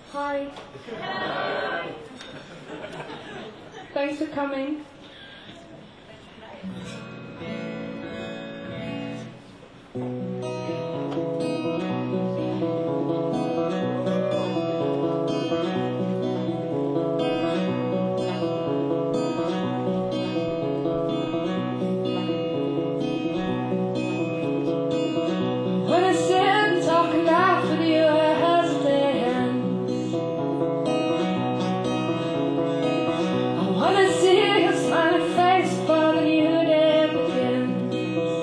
Hi. Thanks for coming. When I sit and talk and laugh with you, I hesitate. I wanna see your smiling face before the new day begins.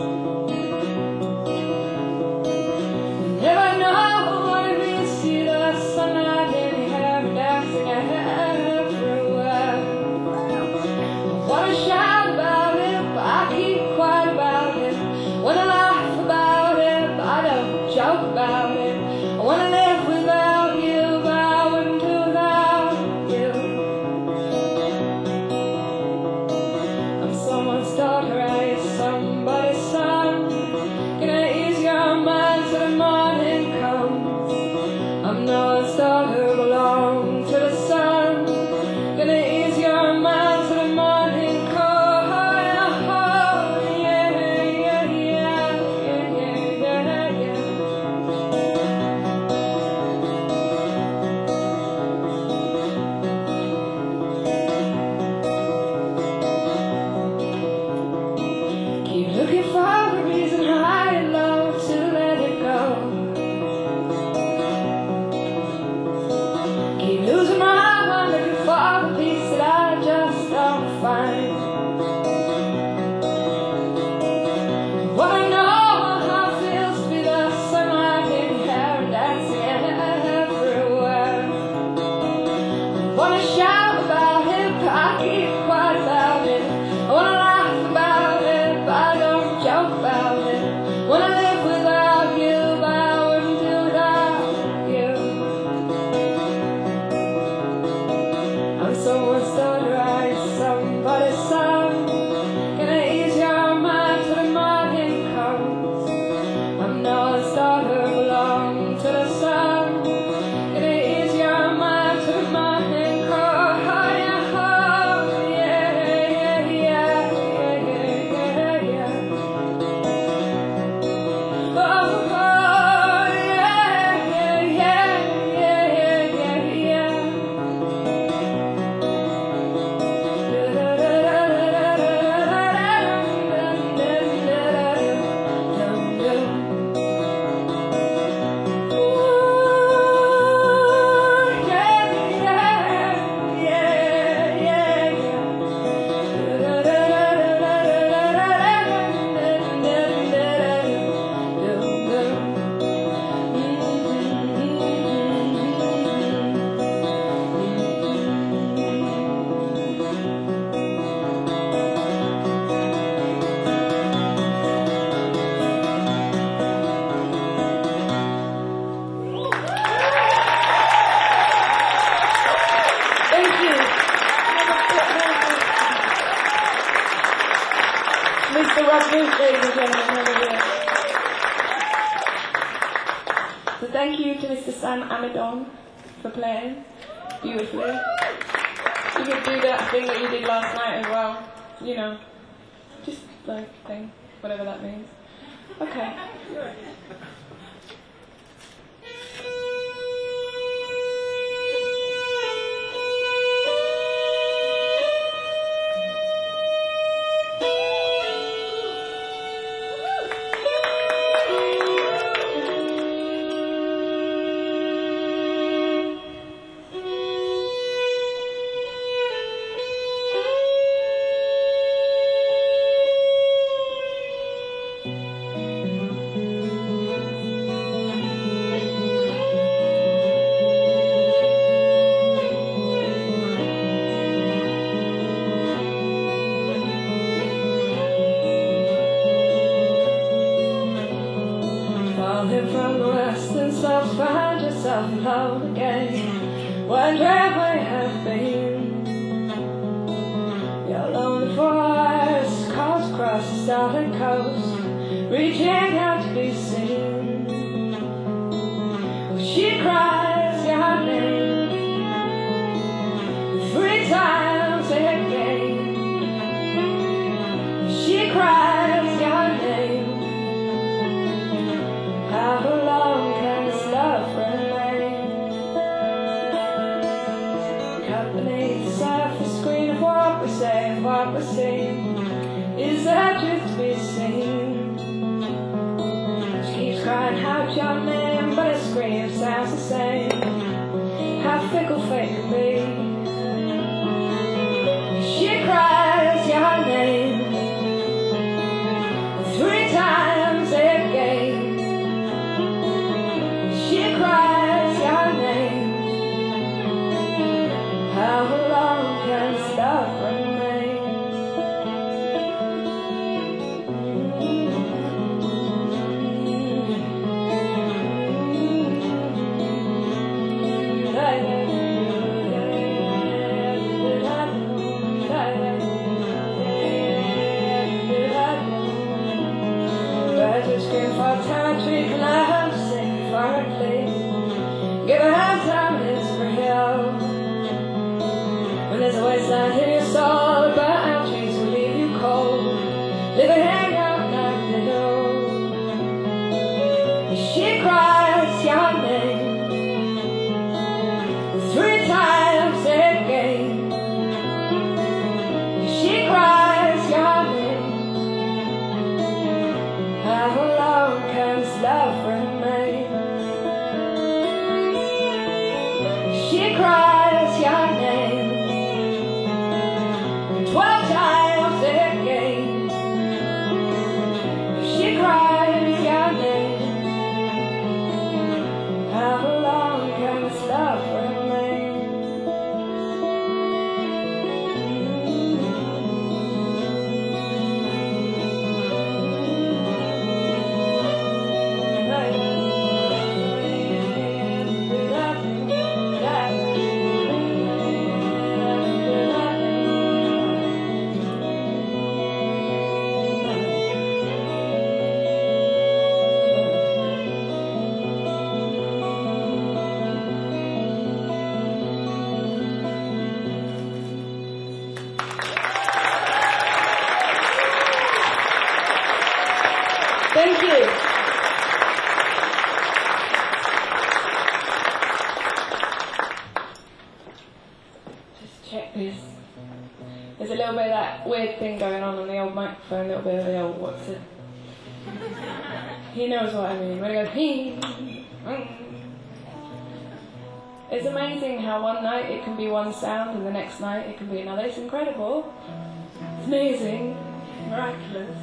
You never know what it means to see the sunlight in your hair, dancing your head through it. I wanna shout about it, but I keep quiet about it. When I laugh about it, but I don't joke about it. I wanna live without you, but I wouldn't do without you. I'm someone's daughter, I am somebody's son. Gonna ease your mind till the morning comes. I'm Noah's daughter, belong to the sun. Gonna ease your mind till the morning comes. Yeah, yeah, yeah, yeah, yeah, yeah, yeah. Keep looking for the reason I love to let it go. Keep losing my mind looking for the peace that I just don't find. Wanna know how it feels to be the sunlight in your hair and dancing everywhere. Wanna shout about it, but I keep quiet about it. I wanna laugh about it, but I don't joke about it. Wanna live without you, but I wouldn't do without you. I'm someone's daughter, I am somebody's son. Gonna ease your mind till the morning comes. I'm Noah's daughter, belong to the sun. Gonna ease your mind till the morning comes. Yeah, yeah, yeah, yeah, yeah, yeah, yeah. Oh, yeah, yeah, yeah, yeah, yeah, yeah. Thank you. Mr. Rogers, ladies and gentlemen, over here. So thank you to Mr. Sam Amadon for playing beautifully. You could do that thing that you did last night as well. You know, just like thing, whatever that means. Okay. Falling from the west and south, find yourself alone again. Wondering where you have been. You're lonely forest, calls across the southern coast, reaching out to be seen. She cries your name. scream sounds the same. How fickle fate can be. She cries your name 3 times again. She cries your name. How long can this love remain? Scream for time, treat love, sing for it. Give her half time is for hell. When there's a wasteland in your soul, burnt out trees will leave you cold. Leave her hang out like the hill. She cries your name 3 times again. She cries your name. How long can this love remain? She cries your name 12 times again. She cries your name. How long can this love remain? Thank you. Just check this. There's a little bit of that weird thing going on the old microphone, a little bit of the old what's it? He knows what I mean. When I go, hee. It's amazing how one night it can be one sound and the next night it can be another. It's incredible. It's amazing. Miraculous.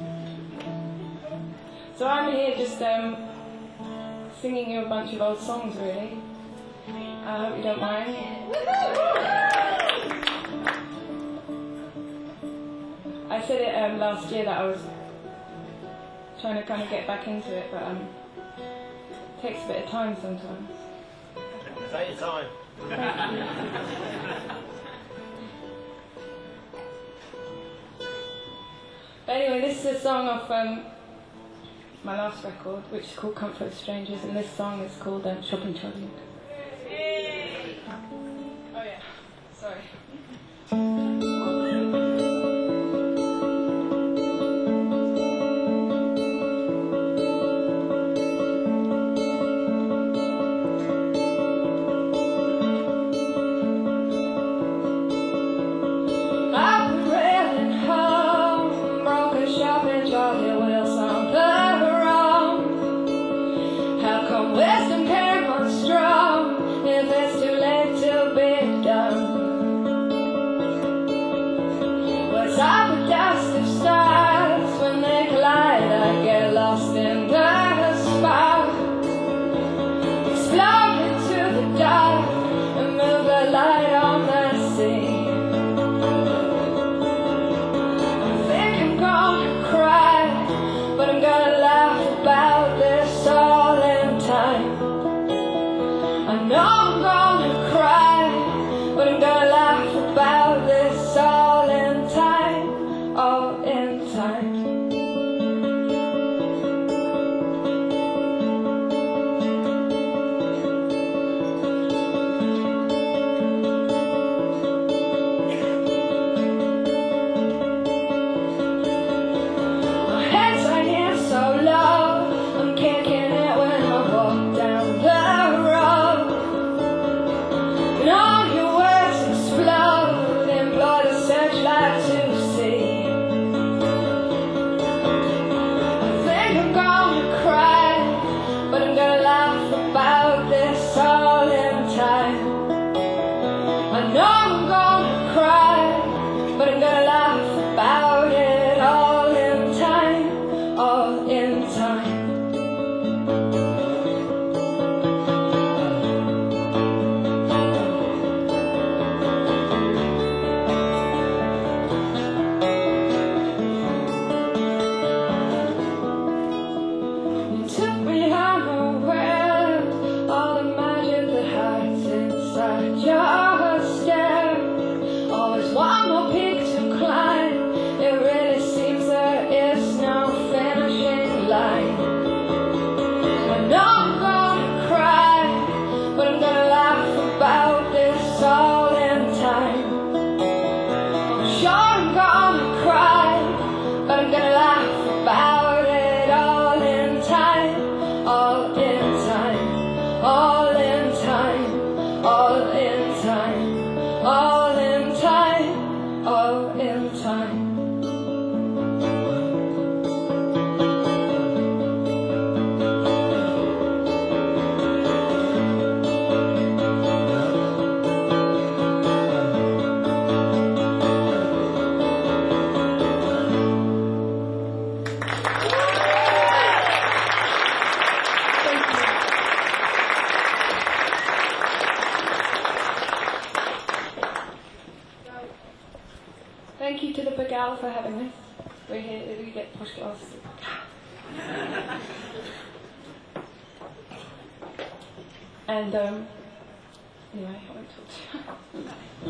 So I'm here just singing you a bunch of old songs, really. I hope you don't mind. I said it last year that I was trying to kind of get back into it, but it takes a bit of time sometimes. Take your time. But anyway, this is a song off my last record, which is called Comfort of Strangers, and this song is called Shopping Trolley. Oh yeah, sorry. Wisdom came on strong, if it's too late to be done. What's up with dust of stars when they collide? I get lost in the spark, explode into the dark and move the light on the sea. I think I'm gonna cry, but I'm gonna laugh about this all in time. I know I'm gonna cry, but I'm gonna laugh about this all in time, all in time. Al for having us. We're here, we get push glass. And, anyway, I won't talk to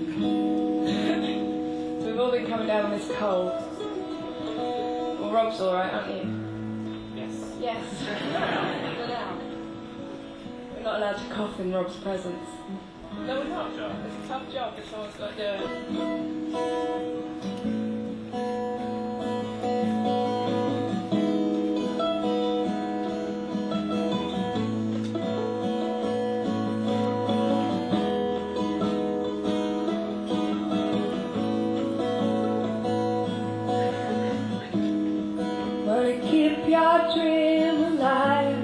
you. So we've all been coming down with this cold. Well, Rob's alright, aren't you? Yes. Yes. We're not allowed to cough in Rob's presence. No, we're not. Sure. It's a tough job if someone's got to do it. Keep your dream alive.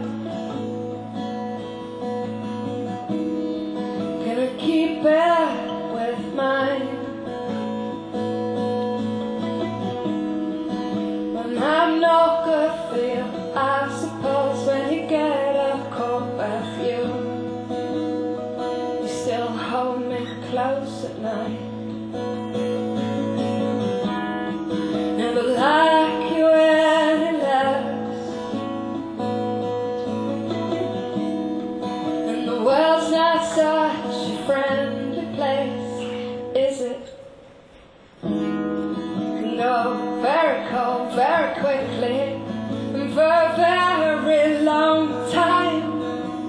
Gonna keep it with mine. When I'm no good for you, I suppose when you get a cold perfume, you still hold me close at night. Never like you any less, and the world's not such a friendly place, is it? Can go very cold very quickly, and for a very long time.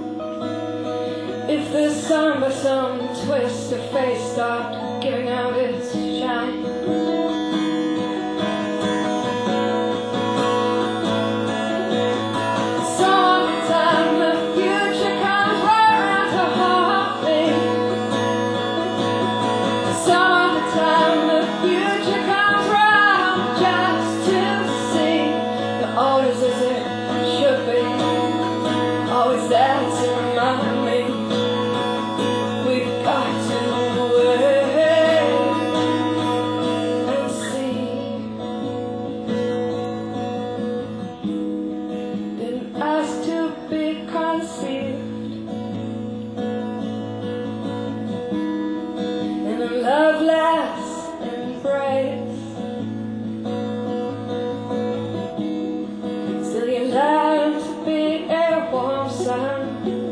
If the sun by some twist of fate stopped giving out its shine. Always there to remind me we've got to wait and see. Didn't ask to be conceived in a loveless embrace. Still you learn to be a warm sun,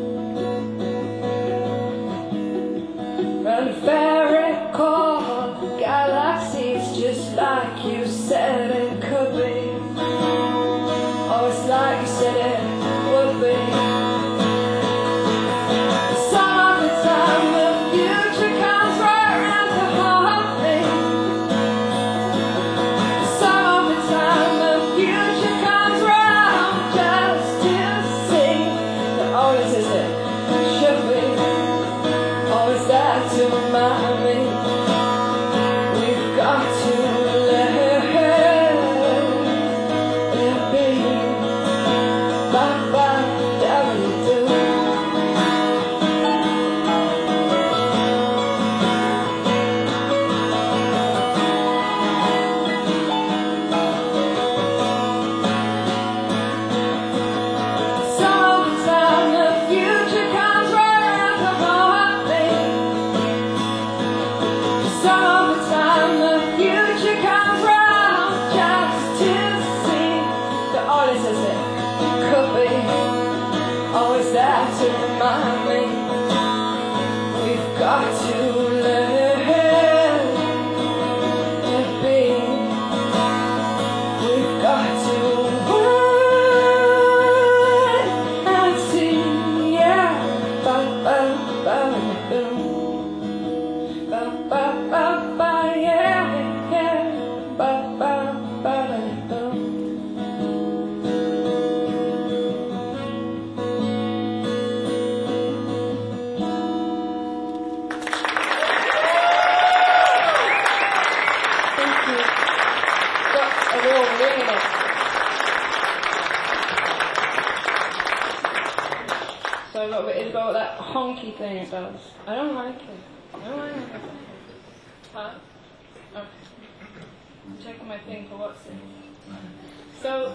run very cold galaxies, just like you said it could be. Always like you said it would be. Some of the time the future comes right around to haunt me. Some of the time the future comes round just to see that always is it should be. Always there to remind me we've got to let it be. Bye bye, whatever you do. Some of the time the future comes right around to haunt me. Some of the time the future comes round just to see that all this is it could be. Always there to remind me we've got to let it be. We've got to wait and see, yeah. Ba ba ba boom, ba ba ba ba, yeah, yeah. Ba ba ba boom. Thank you. Got a real ring in it. So it's got that honky thing it does. I don't like it. I don't like it. Huh? Okay. I'm checking my thing for what's in. So,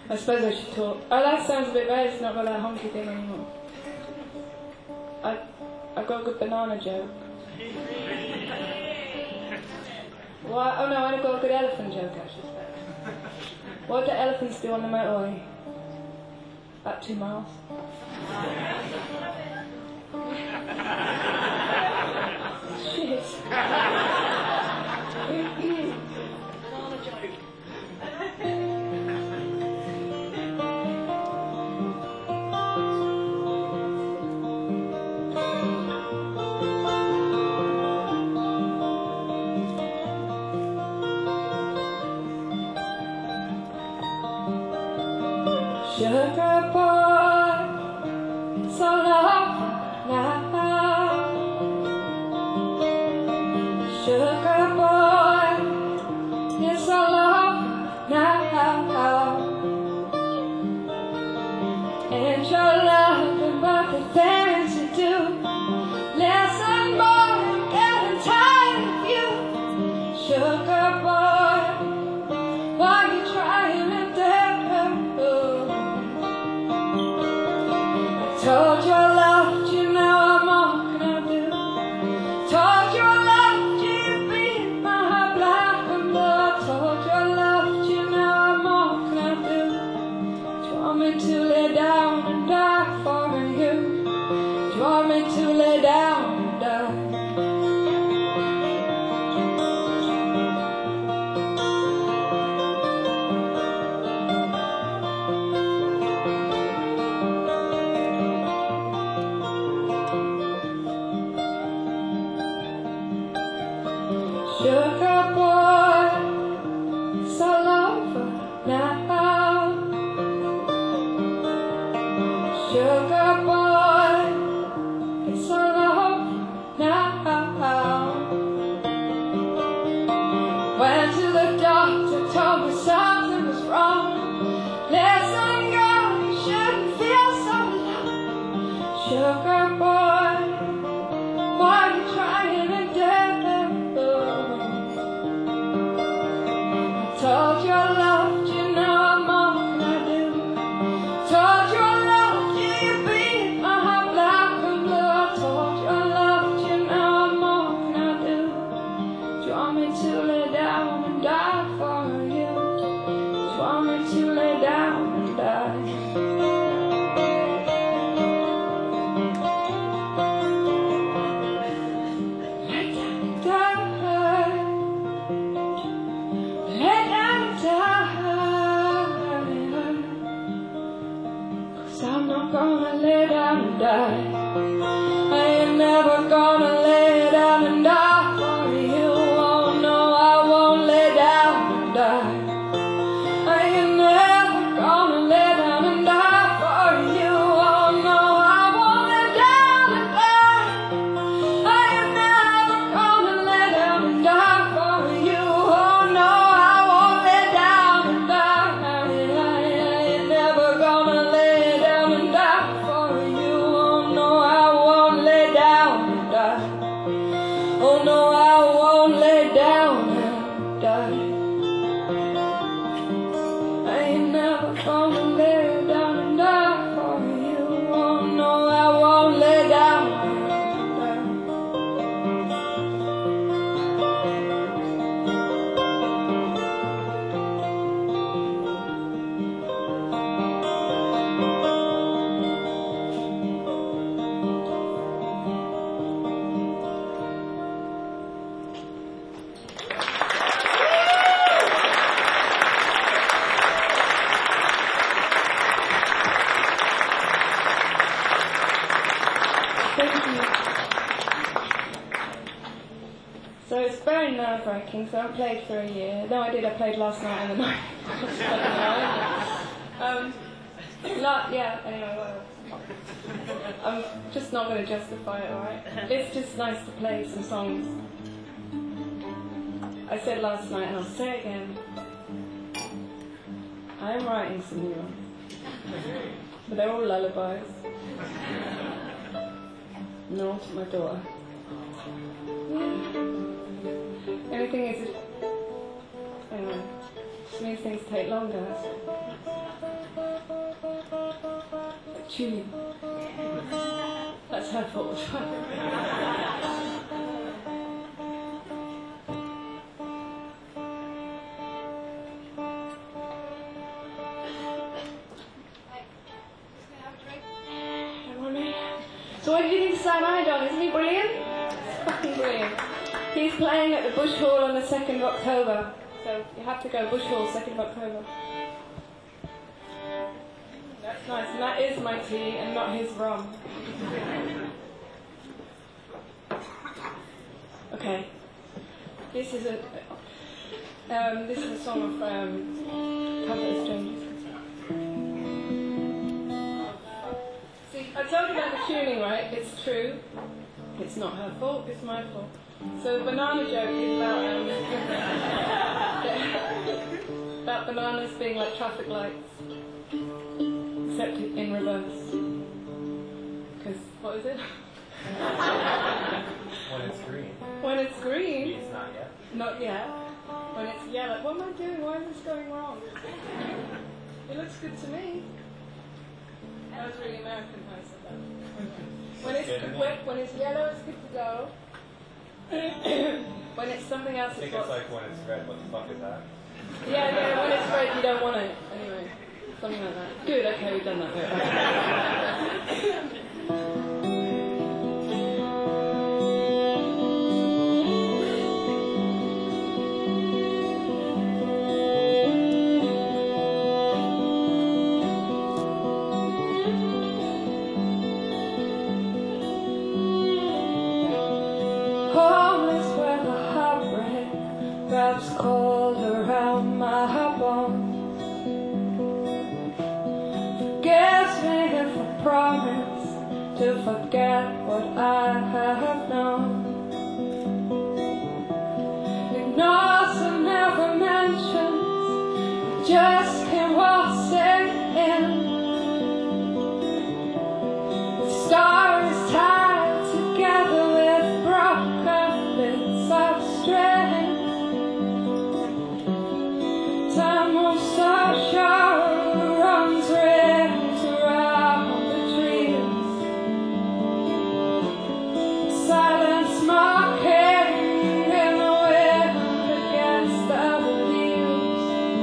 I suppose I should talk. Oh, that sounds a bit bad. It's not got that honky thing anymore. I've got a good banana joke. What? Oh no, I've got a good elephant joke actually. What do elephants do on the motorway? About 2 miles. Shit. Sugar boy, it's all over now. Sugar boy, it's all over now. And your love about the things you do. Listen, boy, I'm getting tired of you. Sugar boy, why you trying to told you I loved you, now I'm all can I do? Told you I loved you, beat my heart black and blue. Told you I loved you, now I'm all can I do? Do you want me to lay down and die for you? Do you want me to lay down and die? Sugar boy, it's all over now. Sugar boy, it's all over now. Went to the doctor, told me something was wrong. Listen, girl, you shouldn't feel so alone. Sugar boy, why you trying to do? Told you I loved you, now I'm all can I do? Told you I loved you, you beat my heart black and blue. I told you I loved you, now I'm all can I do? Do you want me to lay down and die for you? Do you want me to lay down and die? I'm not gonna lay down and die. I ain't never gonna lay down and die for you. Oh no, I won't lay down and die. I ain't never gonna lay down and die for you. Oh no, I won't lay down and die. I ain't never gonna lay down and die for you. Oh no, I won't lay down and die. I ain't never gonna lay down and die for you. Oh no, I won't lay down and die. Oh no, I won't lay down and die. I ain't never gonna lay down and die for you. Oh no, I won't lay down and die. Thank you. So it's very nerve-wracking, so I haven't played for a year. No, I did, I played last night and the night. Anyway, whatever. I'm just not going to justify it, alright? It's just nice to play some songs. I said last night, and I'll say it again. I am writing some new ones. But they're all lullabies. No, to my daughter. Only thing is, anyway, just means things take longer. tuning. That's her fault. So what do you think of Sam Idol? Isn't he brilliant? Fucking brilliant. He's playing at the Bush Hall on the 2nd of October. So you have to go Bush Hall, 2nd of October. That's nice, and that is my tea and not his rum. Okay. This is a song of Comfort Strangers. See, I told you about the tuning, right? It's true. It's not her fault, it's my fault. So the banana joke is about bananas being like traffic lights, except in reverse. Because, what is it? When it's green. When it's green. It's not yet. Not yet. When it's yellow. What am I doing? Why is this going wrong? It looks good to me. That was really American how I said that. When it's yellow, it's good to go. When it's something else, I think it's like when it's red. What the fuck is that? Yeah, when it's red, you don't want it. Anyway, something like that. Good, okay, we've done that bit. Wraps cold around my bones. Forgives me if I promise to forget what I have known. Ignores and never mentions, just came waltzing in. The star is tied together with broken bits of string. Time moves so sure, runs rings around the trees. Silence mocking in the wind against the leaves.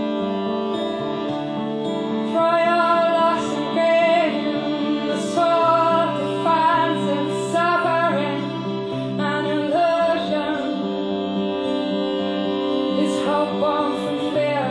For your loss and gain, the soul defines its suffering. An illusion is hope born from fear.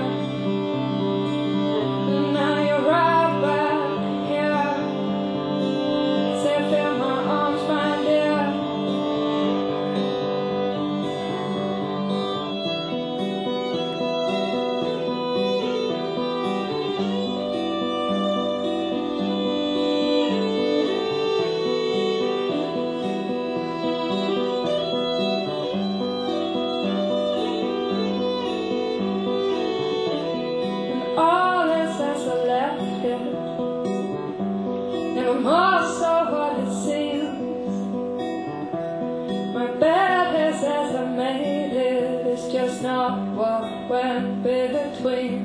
Never more so what it seems. My bed is as I made it, it's just not what went between.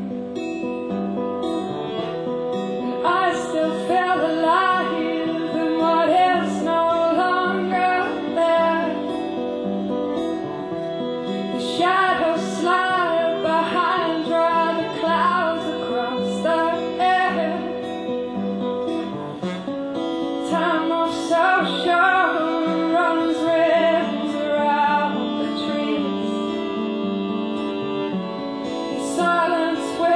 And I still feel alive in what is no longer there. The shadows slide behind, draw the clouds across the air. Time moves so sure, runs rings around the trees. The silence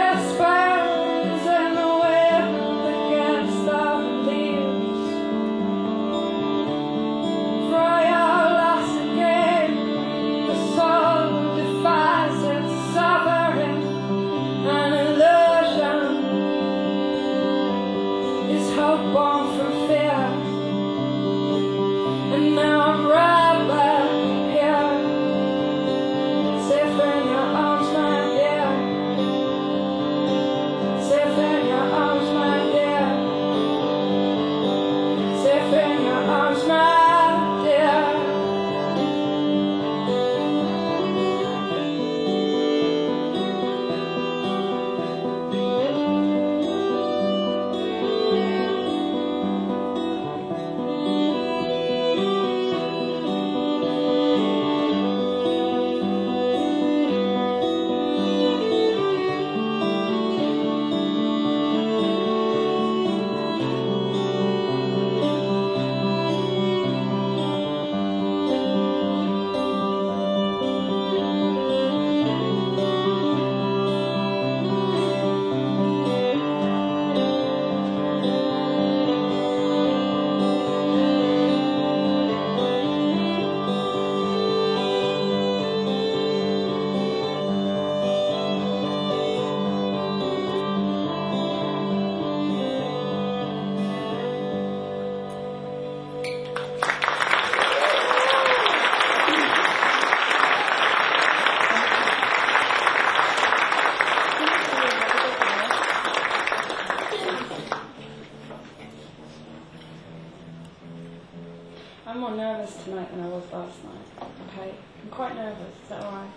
I'm more nervous tonight than I was last night. Okay? I'm quite nervous. Is that alright?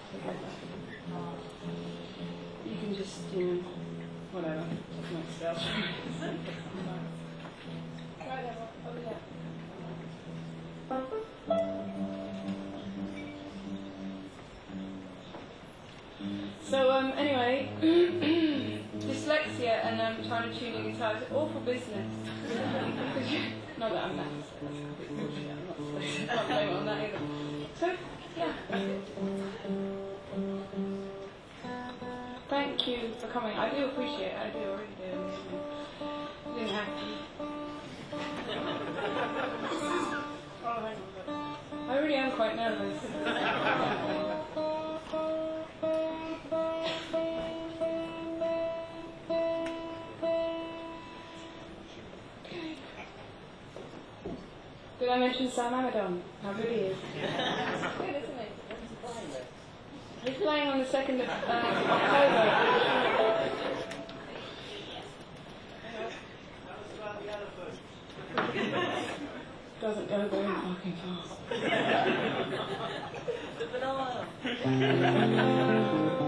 You can just, whatever. Just make spells. Right, over there. So, anyway, dyslexia and trying to tune your guitar is awful business. Not that I'm that. I'm not blaming on that either. So, yeah. Thank you for coming. I do appreciate it. I do, I really do. You didn't have to. I really am quite nervous. Did I mention Sam Amadon? How good he is. Good, isn't he? He's playing on the 2nd of October. Doesn't go very fucking fast.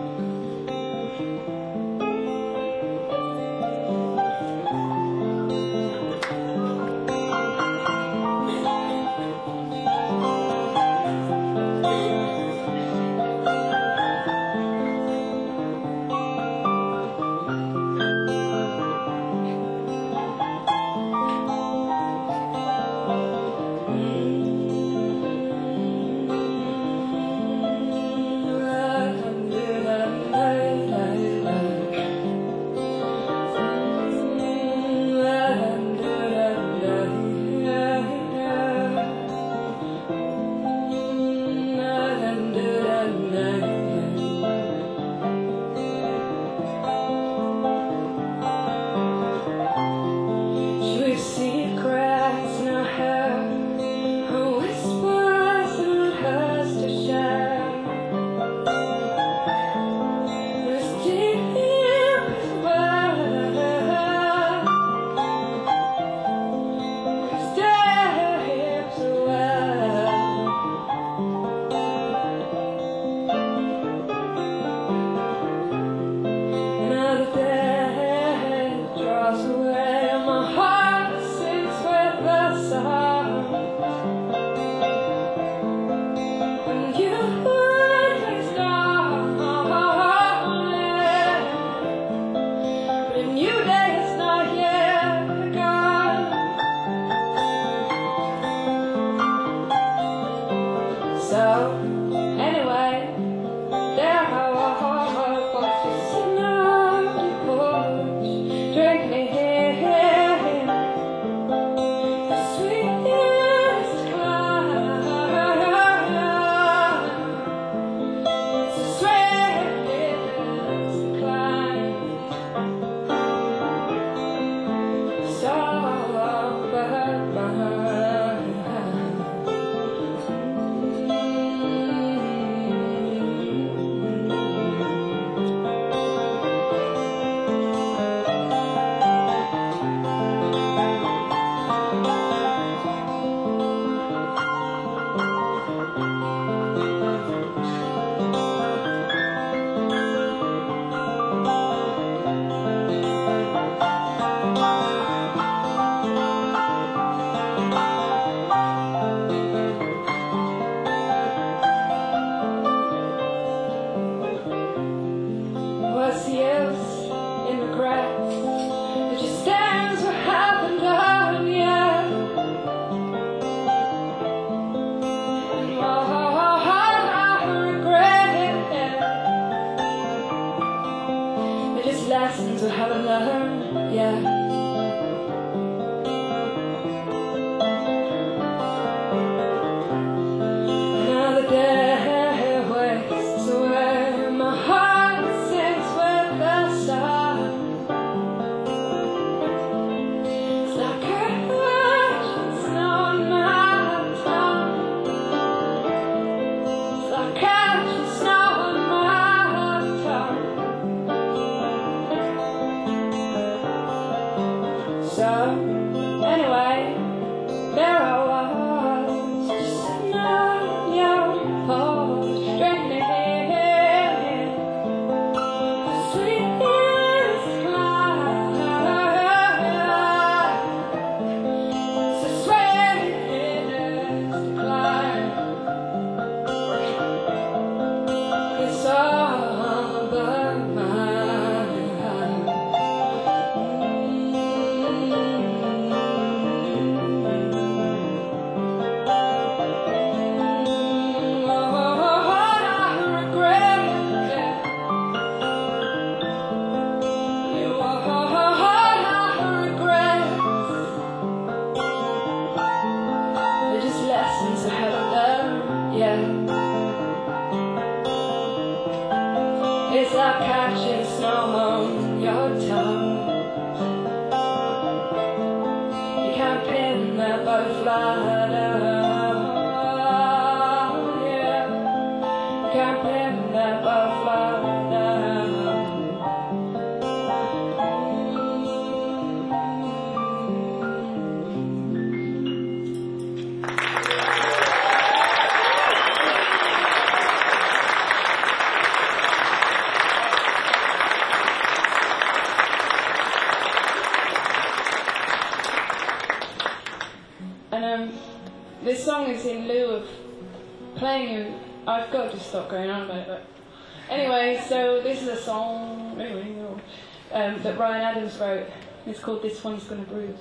do with playing. I've got to stop going on about it. But anyway, so this is a song that Ryan Adams wrote. It's called "This One's Gonna Bruise."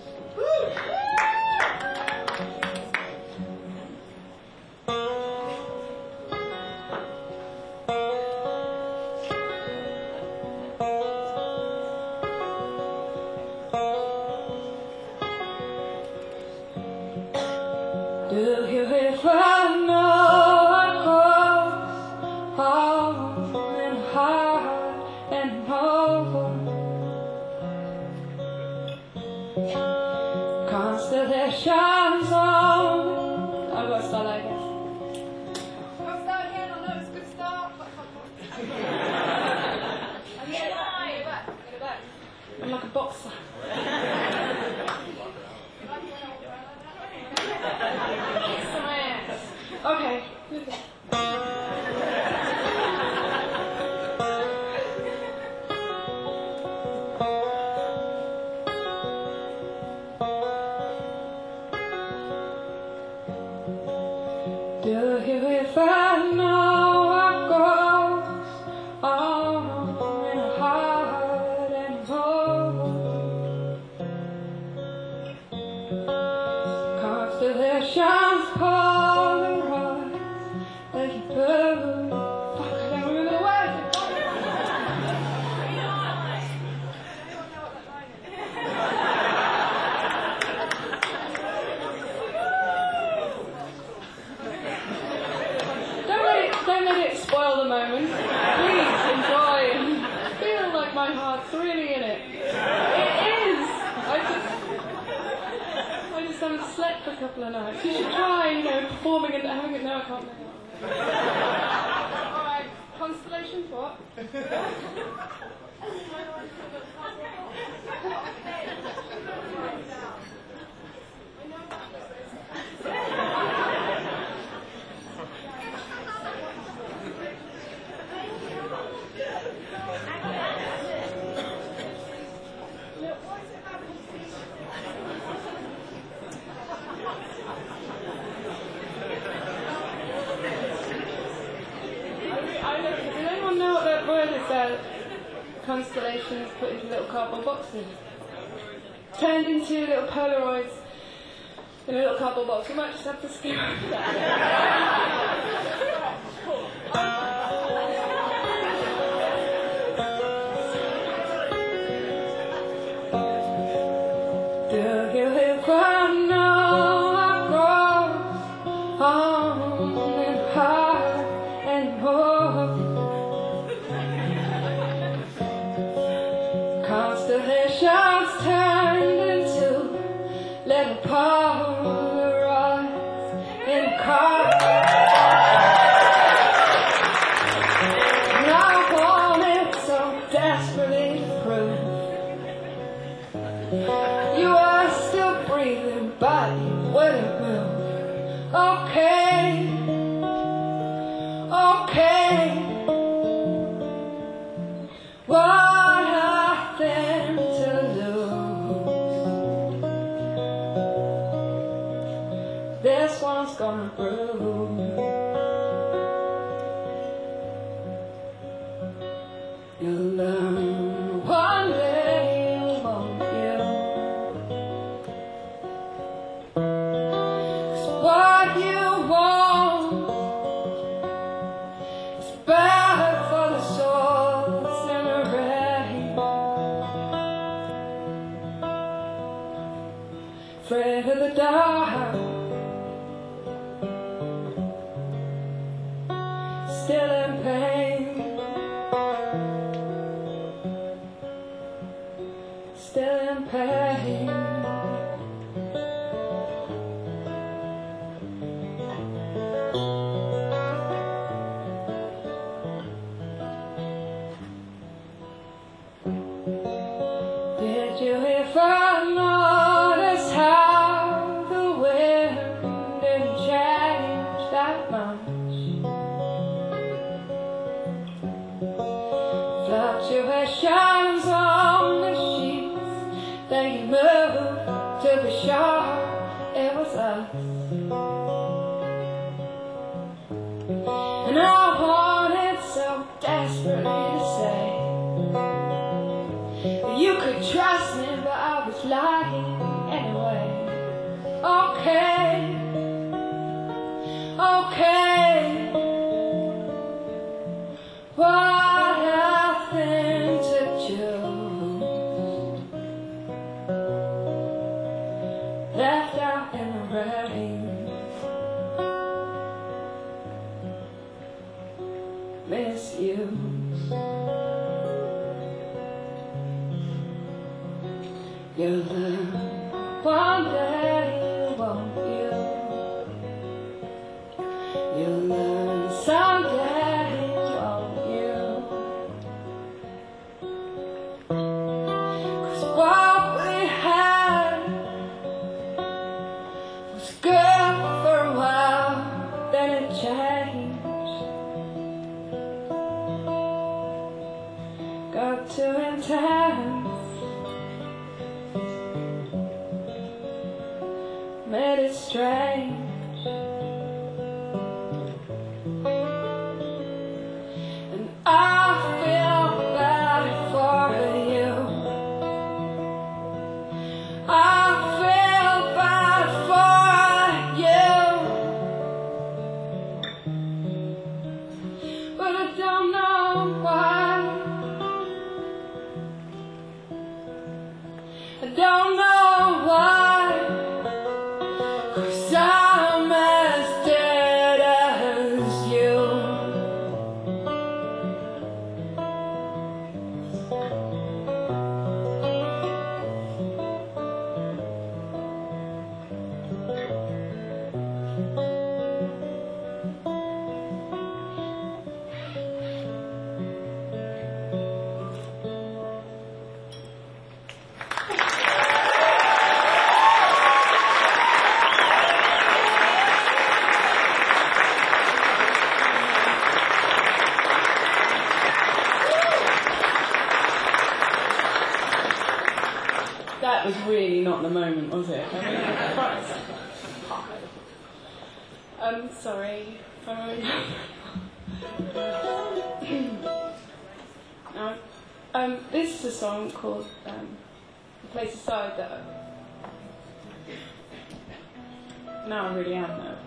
Do you ever know what goes on in heart and home? Constellations on. I've got to start like this. I'll start again. I know it's a good start, but I'm get it back. I'm like a boxer. Okay. Do you ever know what goes on in a heart and home? Constellations polarized as you burn. Fuck, I don't remember the words. Don't let it spoil the moment. Please enjoy and feel like my heart's really in it. It is. I just haven't slept for a couple of nights. You should try, performing and having it. No, I can't. Alright, constellations, what? Does anyone know what that word is that constellations put into little cardboard boxes? Turned into little Polaroids in a little cardboard box. We might just have to skim over that. Do you ever know what goes on in heart and home? Constellations turned into little Polaroids in cars. And I wanted so desperately to prove you are still breathing, but you wouldn't move. Okay, okay. What nothing to lose. This one's gonna bruise. You'll learn one day, won't you? 'Cause what you want is bad for the soul. It's never ready. Afraid of the dark, still in pain, still in pain. Did you ever notice how the wind didn't change that much? And I wanted so desperately to say that you could trust me, but I was lying anyway. Okay, okay, what happened to choose? Left out in the rain, misused. You'll learn one day, won't you? You'll learn someday, won't you? 'Cause what we had was good for a while, then it changed. Got too intense, made it strange. And I feel bad for you. I feel bad for you. But I don't know why. I don't know why. 'Cause I'm as dead as you. That was really not the moment, was it? I mean, Christ. I'm sorry. This is a song called "The Place Aside" that now I really am though.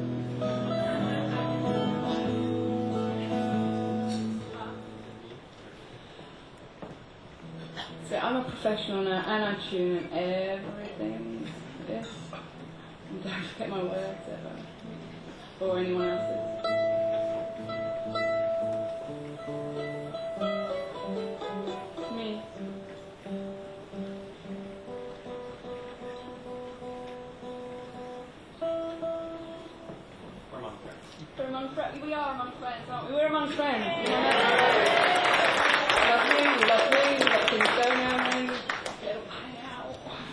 So I'm a professional now, and I tune and everything. This, and don't forget my words ever, or anyone else's. Me. We're among friends. We are among friends, aren't we? We're among friends. You know that? Love me, love me, let things go now, man. Little hang out.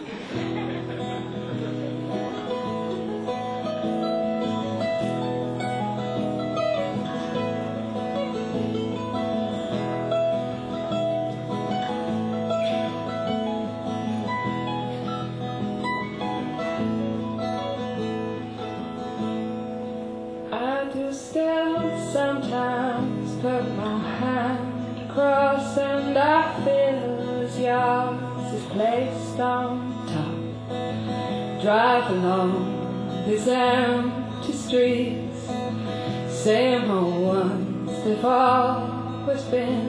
I do still sometimes put my hand across, and I feel as yours is placed on top. Drive along these empty streets, same old ones they've always been.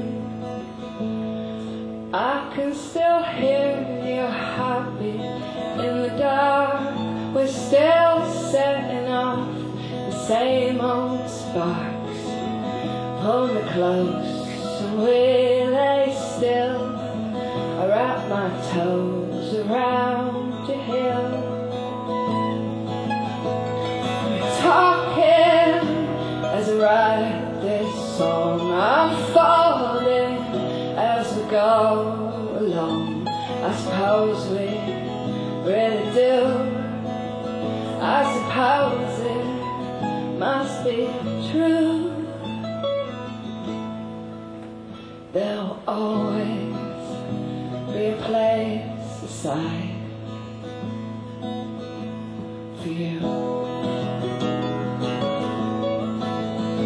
I can still hear your heartbeat in the dark. We're still setting off the same old sparks. Pull me close and we lay still. I wrap my toes around your heel. We're talking as I write this song. I'm falling as we go along. I suppose we really do. I suppose it must be true. There'll always be a place aside for you.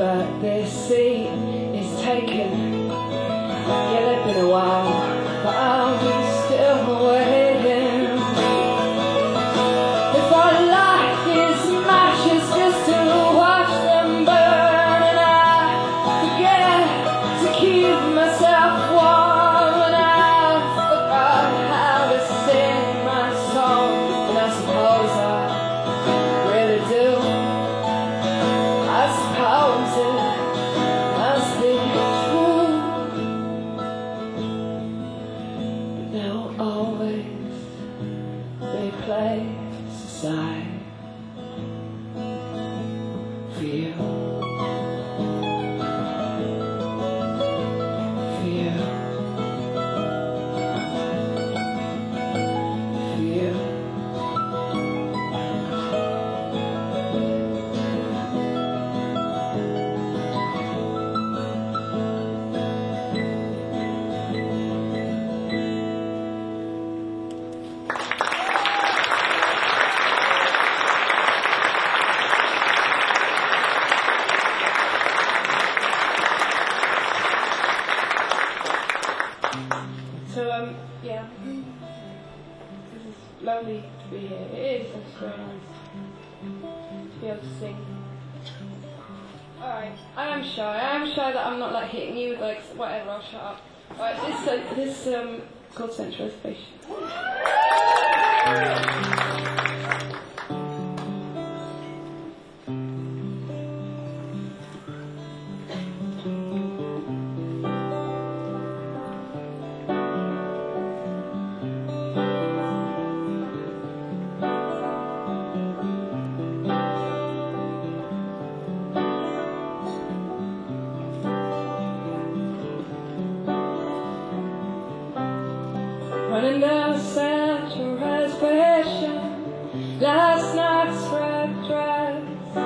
but this seat is taken. Yeah, it's been a while, but I'll be still waiting. If our life is matches just to watch them burn, and I forget to keep myself warm, and I forgot how to sing my song, and I suppose I really do. I suppose it must be true. But there will always be a place aside for you. For you. For you. So, yeah, this is lovely to be here. It is, it's very nice to be able to sing. Alright, I am shy that I'm not like hitting you with like whatever, I'll shut up. Alright, this is called Central Reservation. Running down Central Reservation, last night's red dress.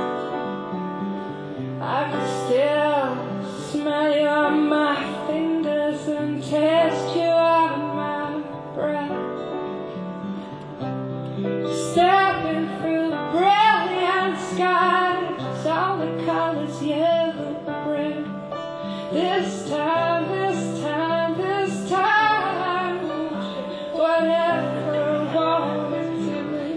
I could still smell you on my fingers and taste you on my breath. Stepping through the brilliant skies, all the colors you bring. This time, this time, this time, whatever I want it to be.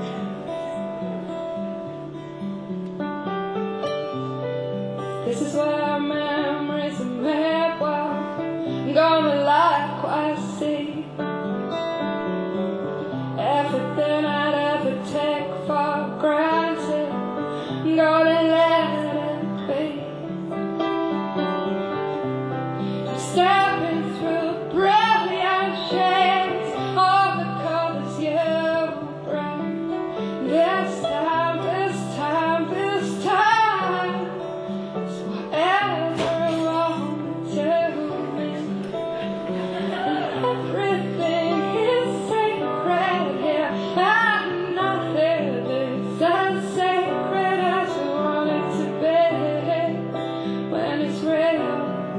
This is where memories are made. Well, I'm gonna like what I see. Everything I'd ever take for granted, I'm gonna let it be. Stepping through brilliant shades, all the colors you bring. This time, this time, this time, it's whatever I want to be. Everything is sacred here, and nothing is as sacred as we want it to be. When it's real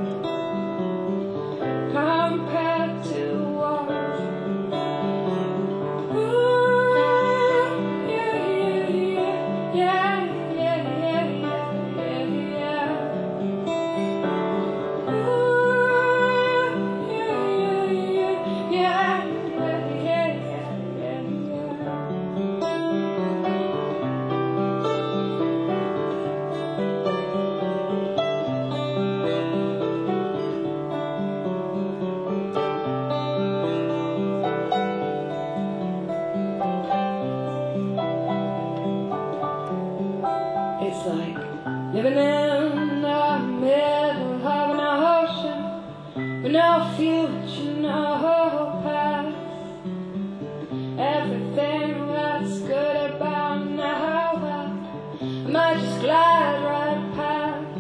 compared to what? Ooh, yeah, yeah, yeah, yeah, yeah, yeah, yeah. Ooh, yeah, yeah, yeah, yeah, yeah, It's like living in the middle of an ocean with no future, no past. Everything that's good about now, well, I might just glide right past.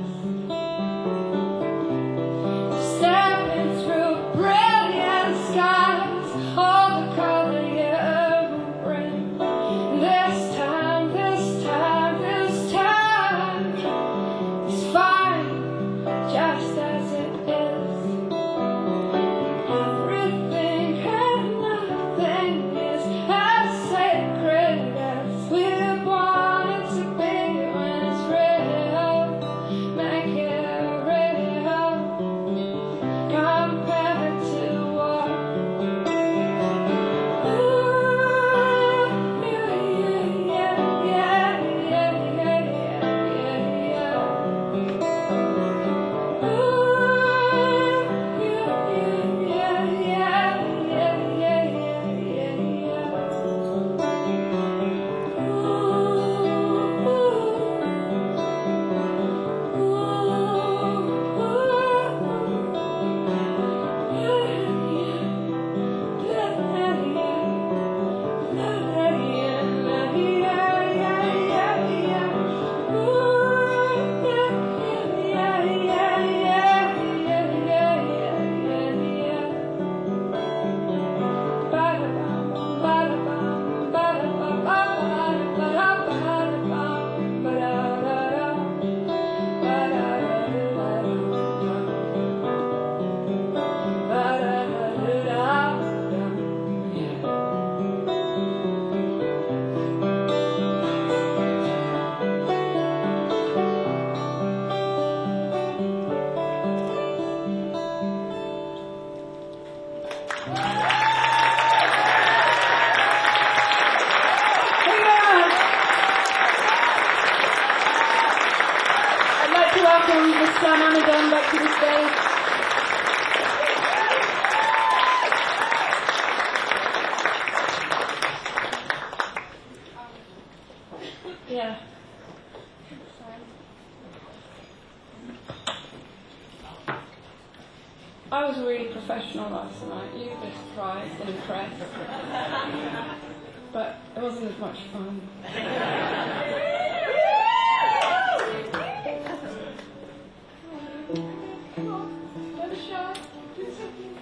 Stepping through brilliant skies, all the color you bring. This time, this time, this time, it's fine, just as it is. Well done, back to the stage. Yeah. I was really professional last night. You'd be surprised and impressed. But it wasn't as much fun. Don't be shy. Do something.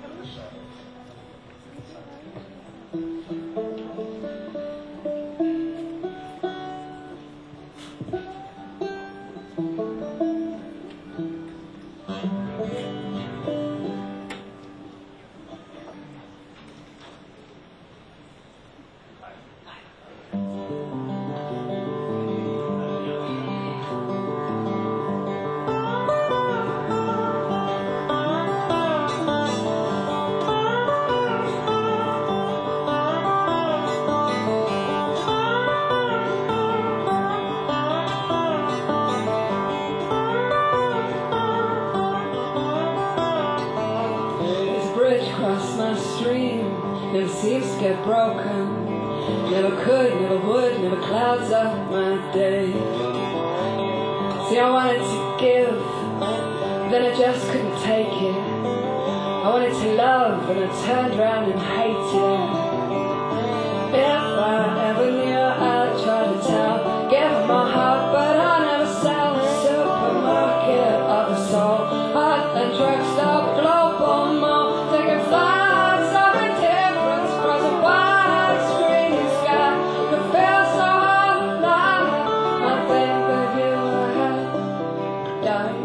Across my stream, never seems to get broken. Never could, never would, never clouds up my day. See, I wanted to give, then I just couldn't take it. I wanted to love, and I turned around and hated. If I ever knew, I'd try to tell. Give my heart, but I never sell. Supermarket of the soul, heart and drugstore, global mall. Taking flights of indifference across a wide screen sky. Could feel so alive. I think that you have died.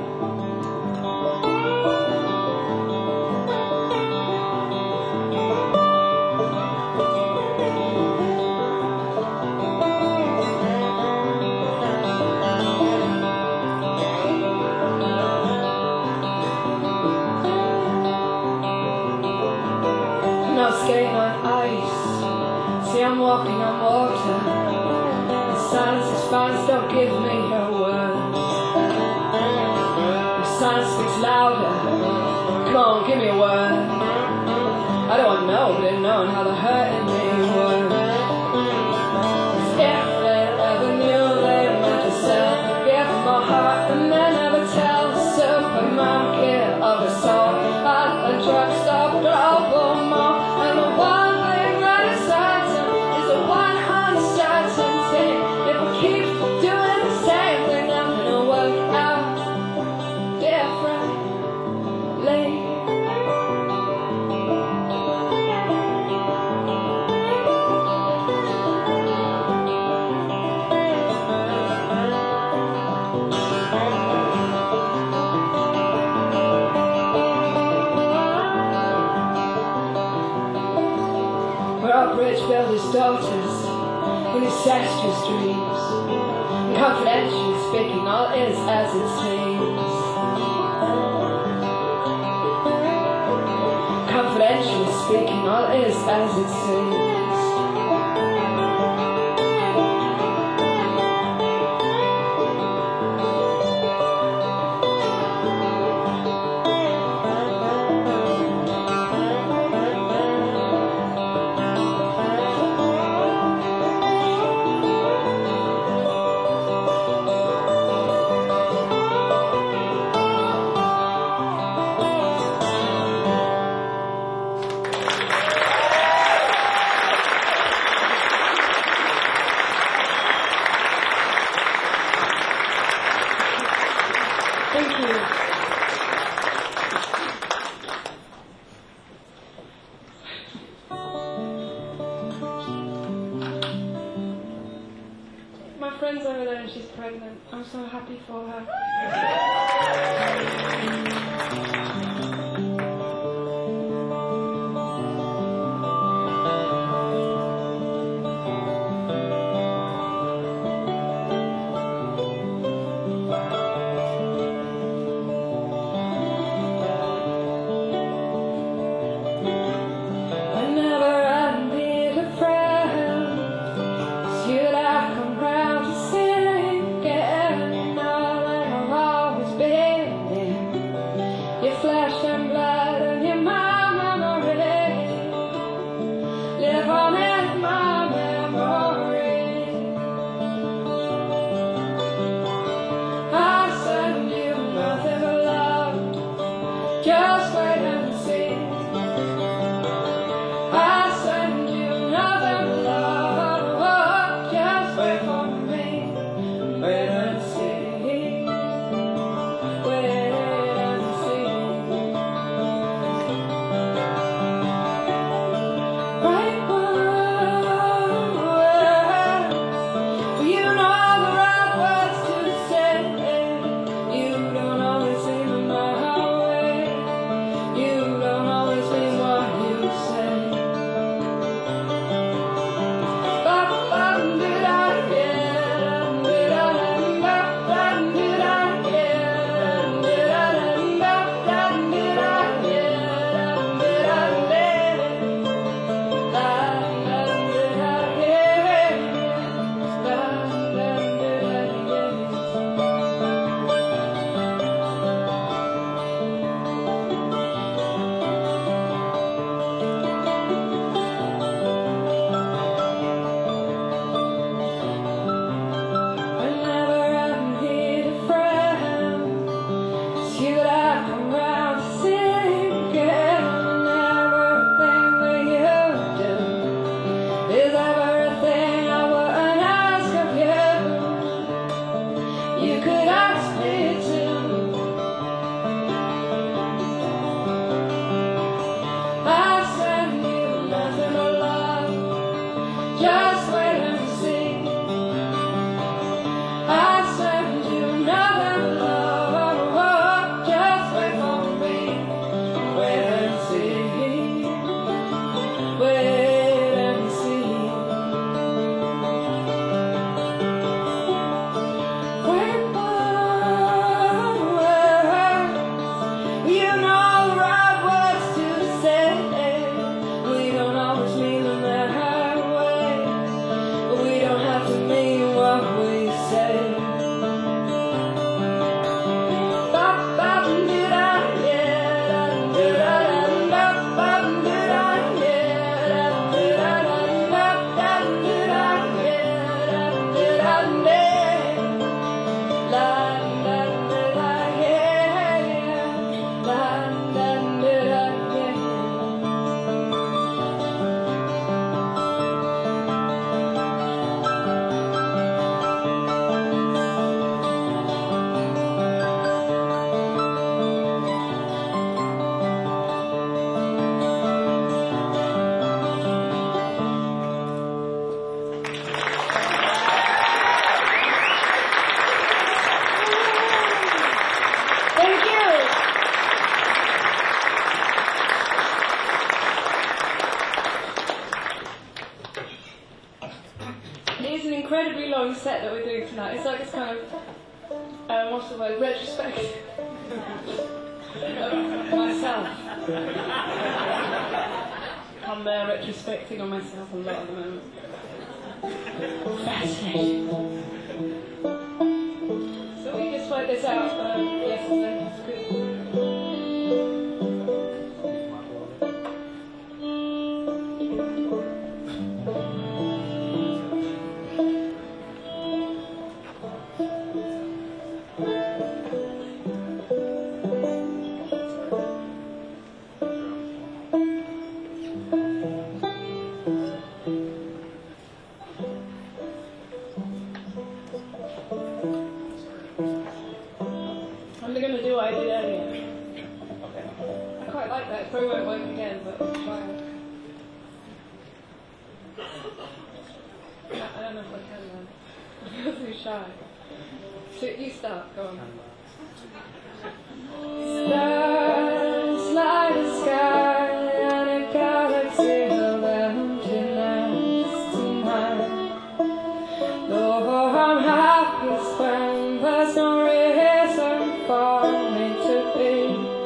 Now skating on ice. See, I'm walking on water. The silence is fine, don't give me your words. The silence speaks louder. Come on, give me a word. I don't want nobody knowing how they're hurting me words. If they ever knew they meant to sell, give my heart and then never tell. Supermarket of a soul, at a drugstore, global mall. And the one thing that is certain is the 100 certainty. If we keep doing the same thing, nothing will work out differently. We're all bridge builders' daughters in incestuous dreams. And confidentially speaking, all is as it seems. Confidentially speaking, all is as it seems. Thank you. My friend's over there and she's pregnant. I'm so happy for her. of my retrospective myself. I'm there retrospecting on myself a lot at the moment. Fascinating. So we just worked this out yesterday. It's good. I'm gonna do what I did earlier. I quite like that. It probably won't work again, but I'll try. I don't know if I can then. I feel too shy. So you start, go on. Stars light the sky and a galaxy of emptiness tonight. Though I'm happiest when there's no reason for me to be.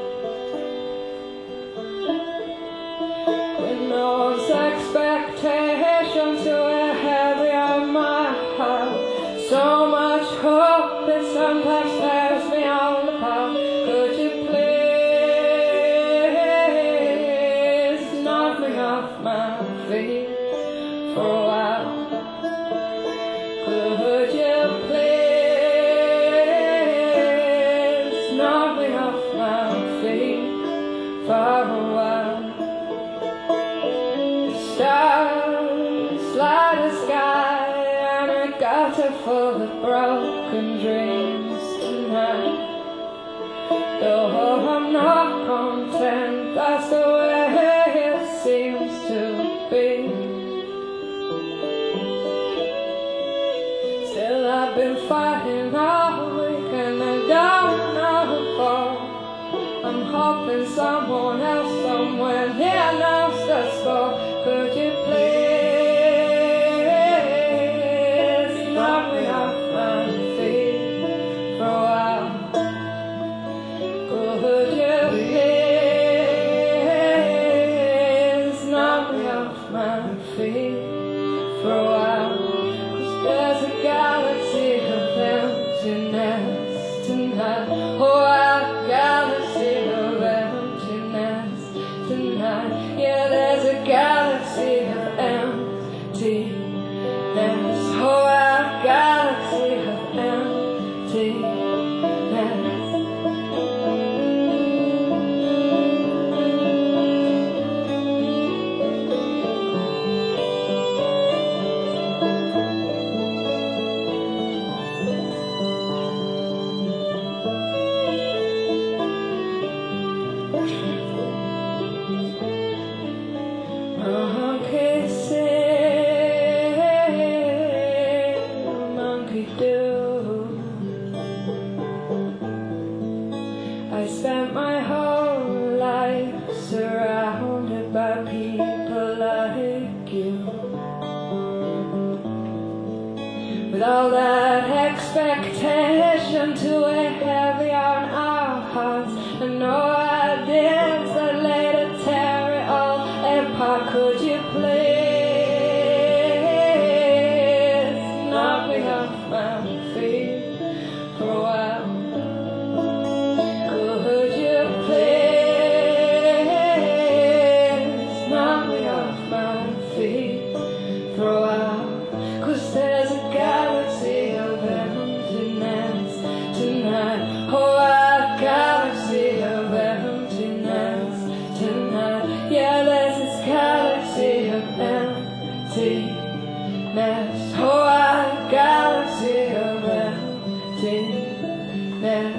With no expectations to wear heavy on my heart. So much hope that sometimes tears me all apart. Could you please knock me off my feet for a while? Could you please knock me off my feet for a while? The stars light the sky and a gutter full of broken dreams tonight. Though I'm not content, that's the way it seems to be. Still I've been fighting all week and I don't know for. I'm hoping someone else somewhere here knows the score. Could you please knock me off my feet for a while? Could you please knock me off my feet for a while? 'Cause there's a galaxy of emptiness tonight. Oh, a galaxy of emptiness tonight. Yeah, there's a galaxy of emptiness. Oh, a galaxy of emptiness. Monkey sing, monkey do. I spent my whole life surrounded by people like you. With all that expectation to weigh heavy on our hearts, and no ideas that later tear it all apart. Could you please knock me off my feet for a while? Could you please knock me off my feet for a while? 'Cause there's a galaxy of emptiness tonight. Oh, a galaxy of emptiness tonight. Yeah, there's this galaxy of emptiness. Oh, a galaxy of emptiness.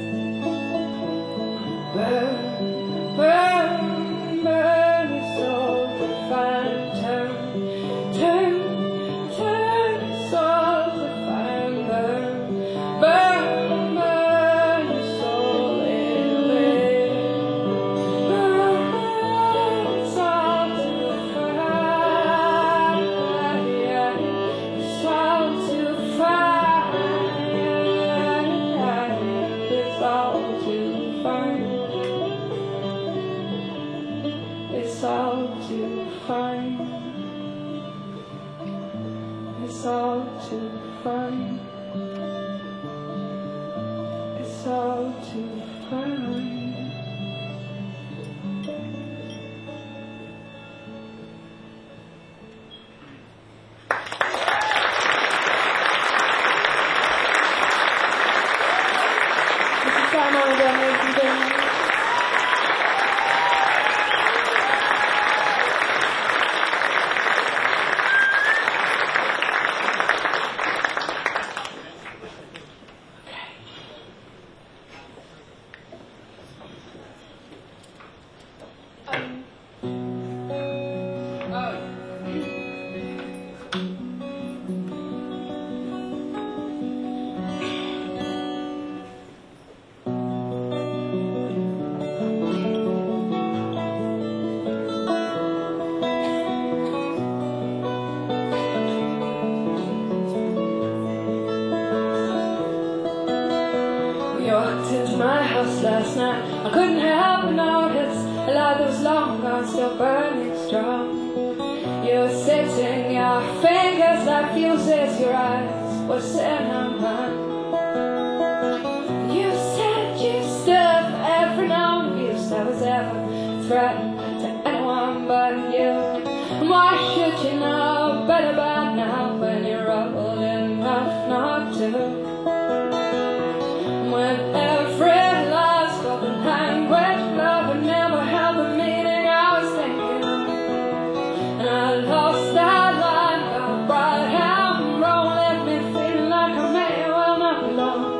Burn, burn, burn your soul to find turn, turn, turn your soul to find burn, burn, burn your soul in vain, burn your soul to find, soul to find. all too fine. It's all too fine. It's all too fine. You walked into my house last night. I couldn't help but notice a light that was long gone, still burning strong. You were sitting, your fingers like fuses, your eyes were set on mine. You said you stood for every known abuse that was ever threatened to anyone but you. And why should you know better by now when you're old enough not to? When every lie spoken language, love had never held the meaning I was thinking of. And I lost that line, got right out and wrong, left me feeling like I may well not belong.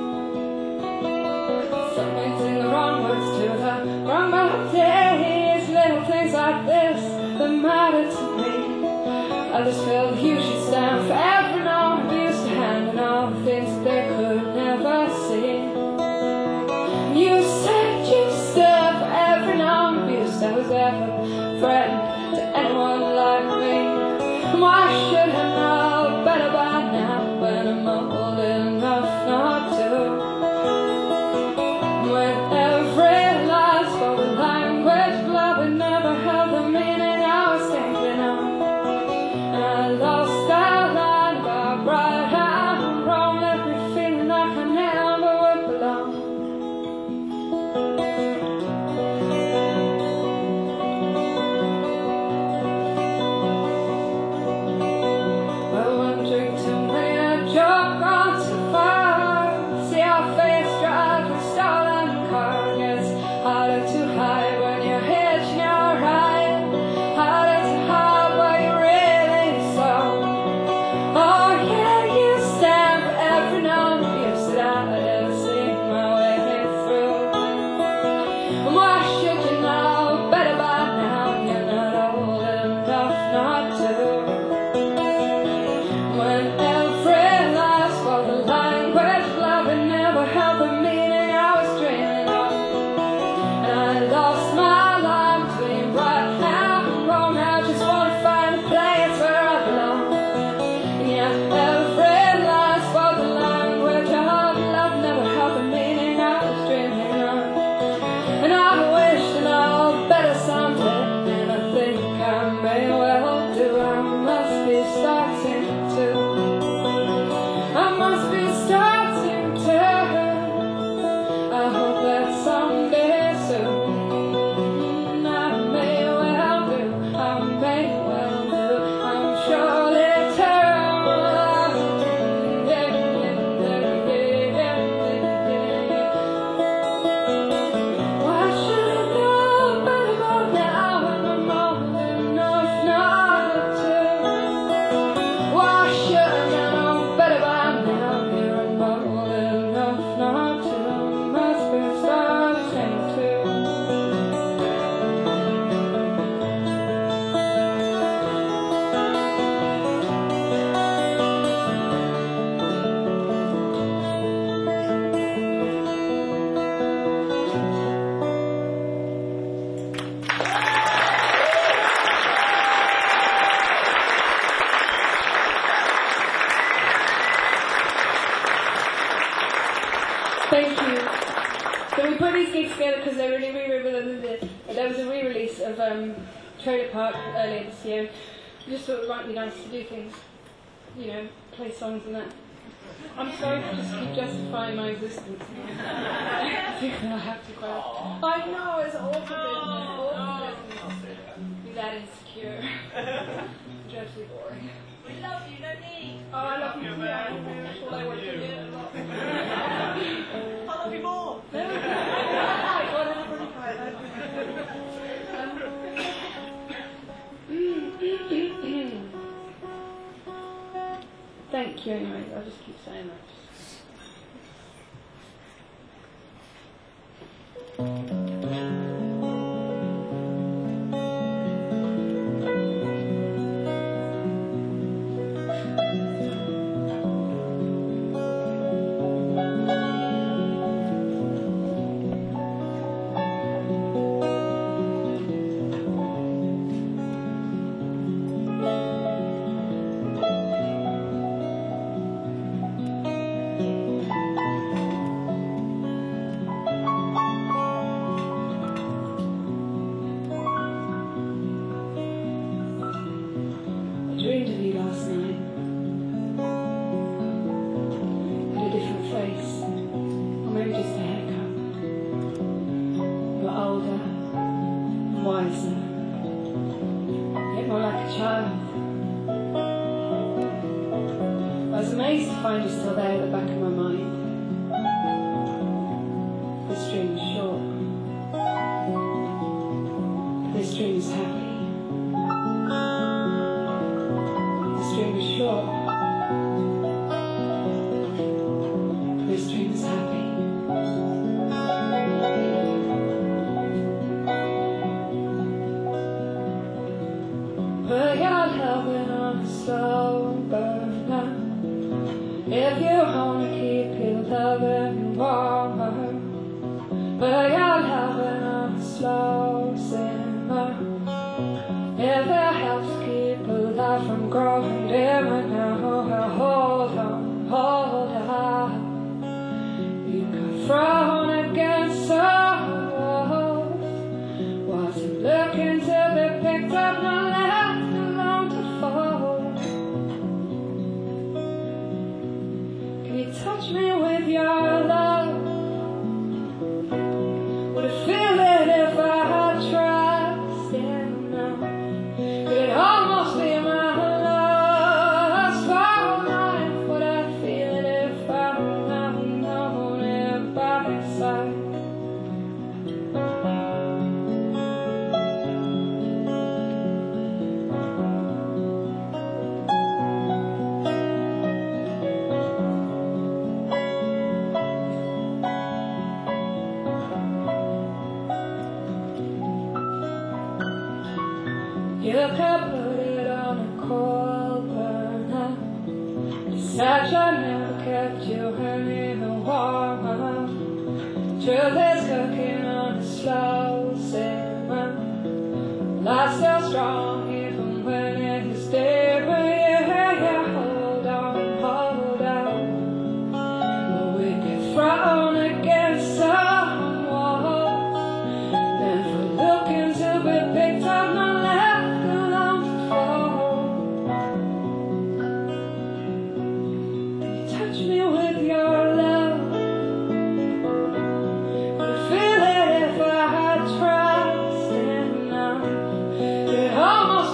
Something sing the wrong words to the wrong melodies, little things like this that matter to me. I just feel you should stand for every known abuse to hand and all the things that they could never see. You said you stood for every known abuse that was ever threatened to anyone like me. And why should I know better by now when I'm old enough not to? When every lie spoken language, love had never held the meaning I was thinking of. And I lost that line, got right out and wrong, left me feeling like I never would belong. Well, one drink too many, a joke gone too far. See our face drive with stolen car. Gets harder to hide when you're hitching your ride. Harder to hide what you really saw. Oh yeah, you stand for every known abuse that I'd ever seen my way through. And why should you know better by now? You're not old enough not to. When every lie spoke the language, love had never held the meaning I was dreaming of. And I lost my line between right and wrong. I just want to find a place where I belong. And yeah, every lie spoke the language of love, never held the meaning I was dreaming of. And I wish to know better someday, and I think I may well do. I must be starting to. I must be starting to. I hope that someday soon I may well do. I may well do. I'm surely why should I know better by now when I'm old enough not to? Why should I know better by now here I'm old enough not to? Must be starting to. Thank you. So we put these gigs together because they really re-released. There was a re-release of trailer park earlier this year. I just thought it might be nice to do things, you know, play songs and that. I'm sorry to just keep justifying my existence. I think I have to quite. I know, it's awful business, awful business. Be that insecure. Dreadfully boring. We love you, no need. Oh, I love you too. That's all I want to do. I love you more. Thank you anyway, I'll just keep saying that. I dreamed of you last night. Had a different face, or maybe just a haircut. You were older and wiser, yet more like a child. I was amazed to find you still there at the back of my mind. This dream is short. This dream is happy. This dream is short. This dream is happy. But you're helping on a slow burner. If you wanna keep your loving warmer. But you're helping on a slow simmer. If it helps keep a life from growing dimmer now, hold on, hold on. You got thrown against the walls, wasn't looking to be picked up, not left alone to fall. Can you touch me with your love? Would it feel it if I had trust in now? Could it almost be my last for life? Would I feel it if I had known it by my side? You could put it on a coal burner. Such I never kept you any warmer. Truth is cooking on a slow simmer. Life's still strong even when it is different. Yeah, hold on, hold on. But we get thrown against some walls, never looking to be picked up, not left alone to fall. Touch me with your love. Would I feel it if I had trust in now? It almost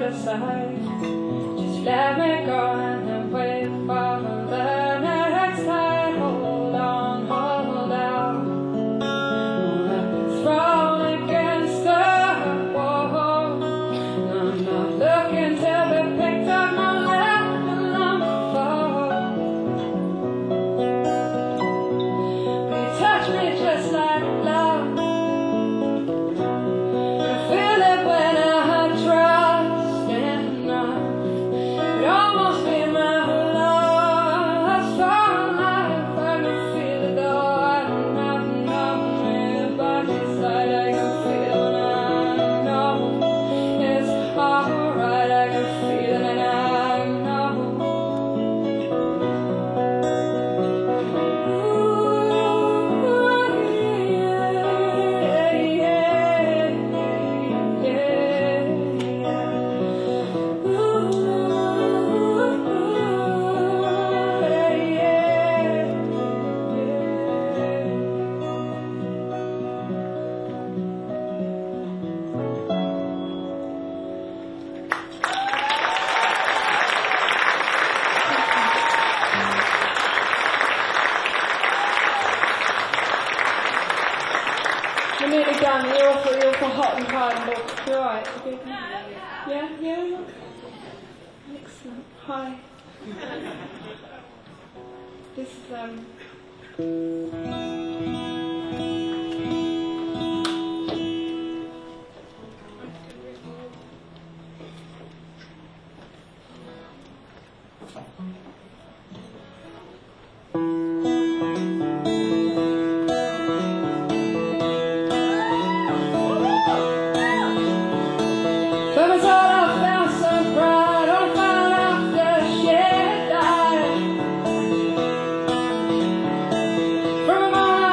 decide. Just let me go and then wait for the next tide. Hold on, hold out. Weapons thrown against the wall. I'm not looking to be picked up, not letting them fall. But you touch me just like love. Feel it when I trust enough. It almost be my last for life. I can feel it though I don't have nothing. But it's like I can feel and I know it's alright. I can feel it and I know. We're nearly done. You're all for hot and hard. Look, you're alright. Yeah, yeah. Excellent. Hi. This is From his heart I found some pride. Only found after she died. From a moment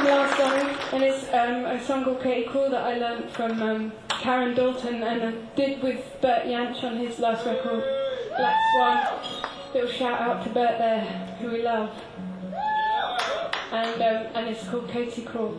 last song, and it's a song called Katie Crawl that I learned from Karen Dalton and I did with Bert Jansch on his last record, Black Swan. Little shout out to Bert there, who we love. And it's called Katie Crawl.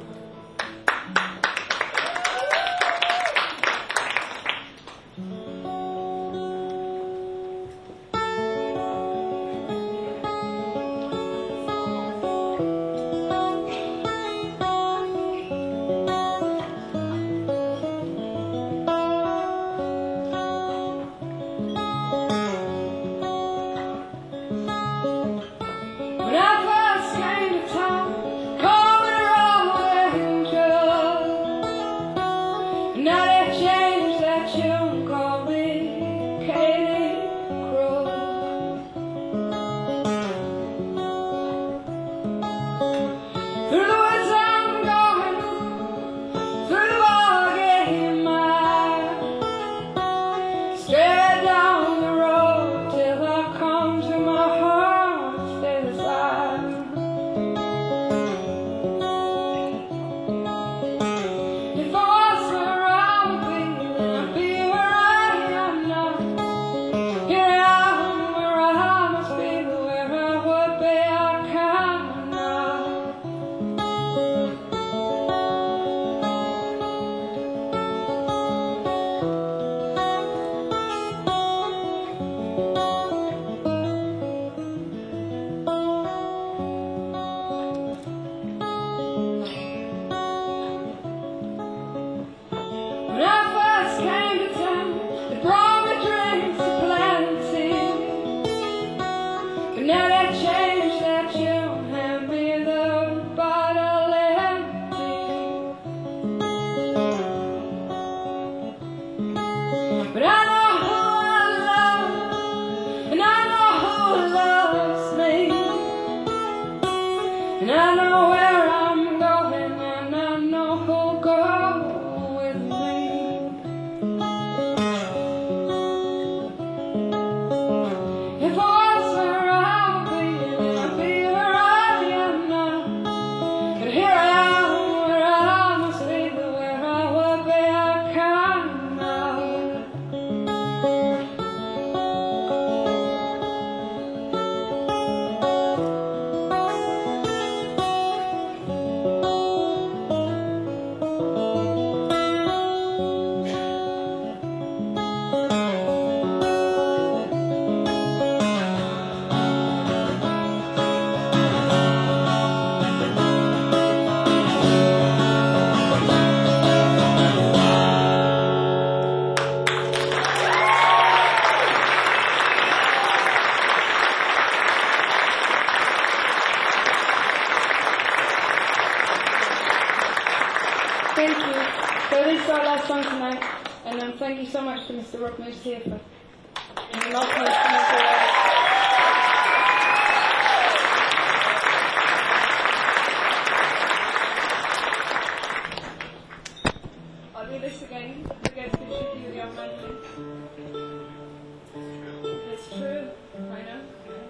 Thank you. So this is our last song tonight, and thank you so much to Mr. Rock Moose here for inviting us to make I'll do this again. The guest is should be the young man. It's true. I know.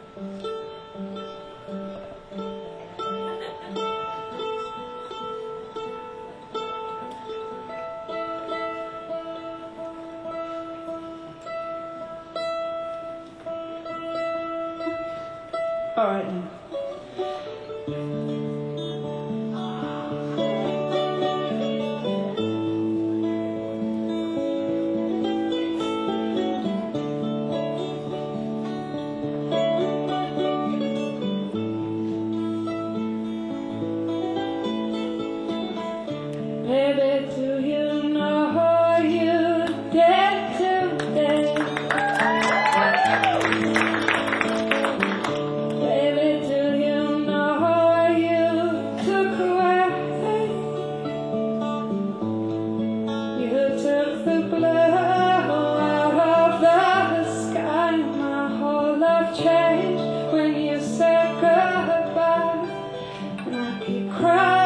All right then. Baby, do you know you did today? Baby, do you know you took away? You took the blue out of the sky. My whole life changed when you said goodbye. And I keep crying.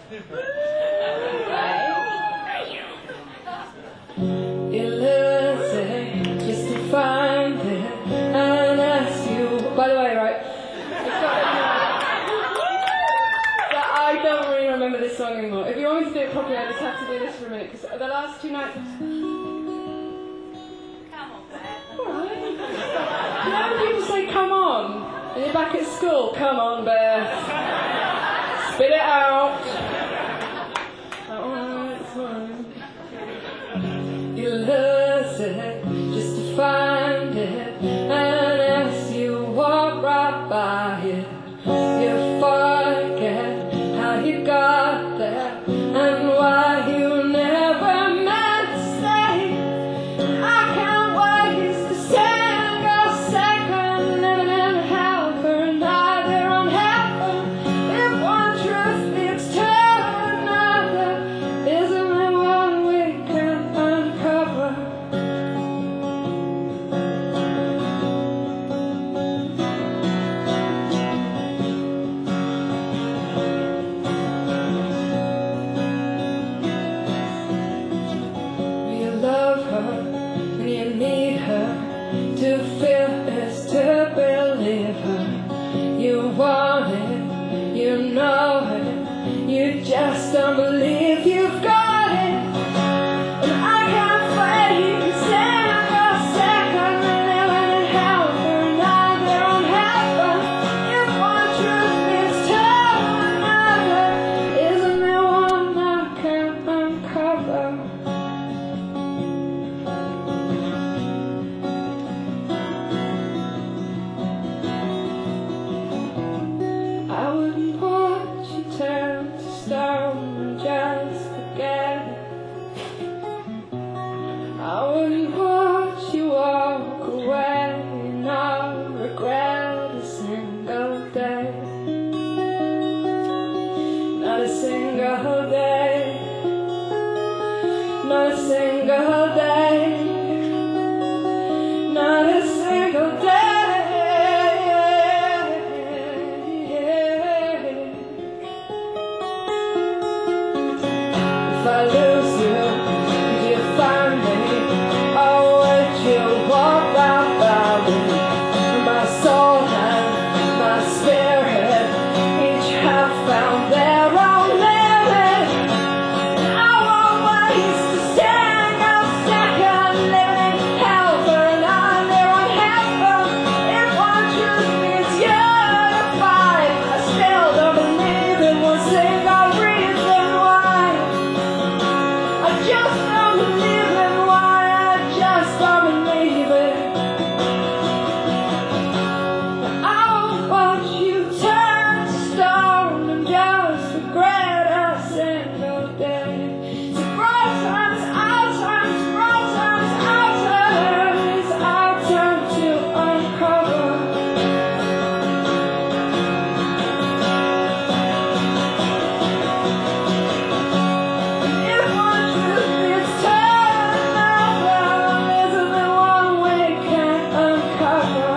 Illusion, just to find it and ask you. By the way, right? I don't really remember this song anymore. If you want me to do it properly, I just have to do this for a minute because the last two nights. Come on, Beth. Alright. You know when people say "come on" and you're back at school? Come on, Beth. Spit it out. Alright, it's fine. You lose it just to find it, and as you walk right by it, you forget how you got there and why you never meant to stay. I can't waste a single second living in hell for another on heaven. If one truth leads to another, isn't there one we can uncover? You love her and you need her to feel this, to believe her. You want it, you know it, you just don't believe you've got it. And I can't fake a single second living in hell for another on heaven. If one truth leads to another, isn't there one I can uncover? I wouldn't watch you turn to stone and just forget it. I wouldn't watch you walk away and not regret a single day. Not a single day. Not a single day. Not a single day. If I lose you, could you find me? Or would you walk right by me? My soul and my spirit each have found their own limit. I won't waste a single second living in hell for another on heaven. If one truth leads you to find, I still don't believe in one single reason why. I just don't believe in why. I just don't believe it. I won't watch you turn to stone and just regret a single day. So broad times, our times, broad times, our turn. It's our turn to uncover. If one truth leads to another, isn't there one we can uncover?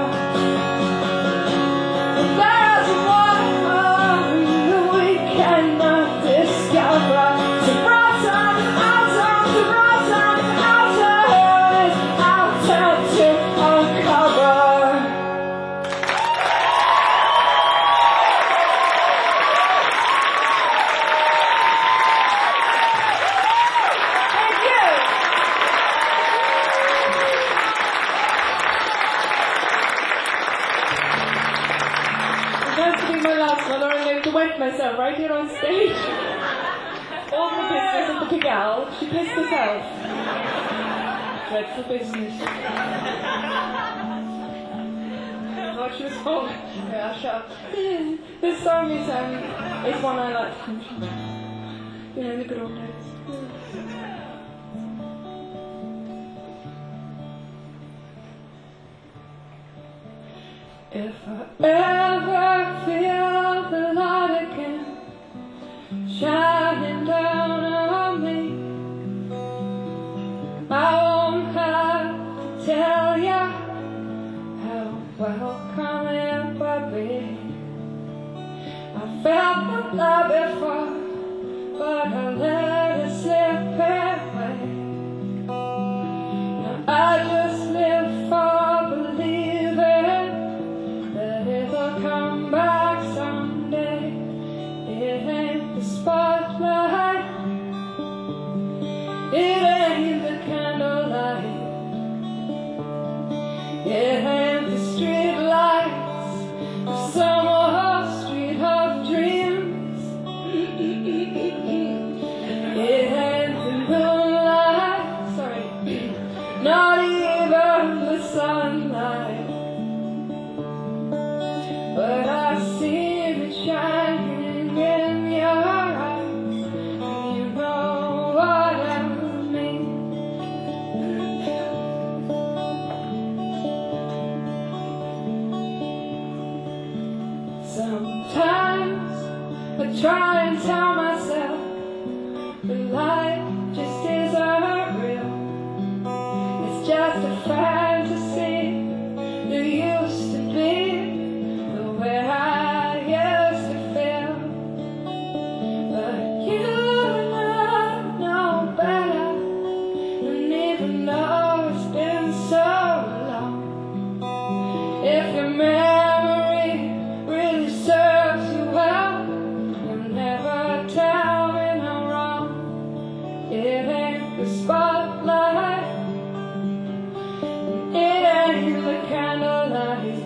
There's one that we cannot discover. So broad times, our times, broad times, our turn. It's our turn to uncover. Thank you. It's going to be my last one, or I'm going to wet myself right here on stage. All the business of the pig owl. She pissed herself. Dreadful business. Oh, she was full. Yeah, shut up. This song is one I like from, you know, the good old days. If I ever feel the light again shining down on me, I won't have to tell ya how welcome it will be. I felt the love before, life just isn't real. It's just a fantasy that used to be the way I used to feel. But you and I know better, and even though it's been so long, if your memory really serves you well, you'll never tell me I'm wrong. It ain't the spotlight, it ain't the candlelight,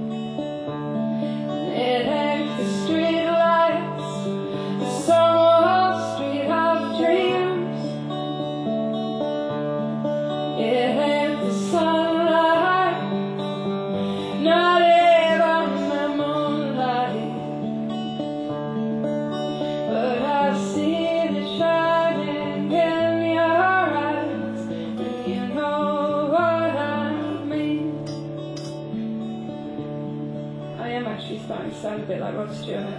it ain't the street lights, the summer street of dreams. It ain't the sunlight, not even the moonlight, but I've seen it shining in your eyes, and you know what I mean. I am actually starting to sound a bit like Rod Stewart.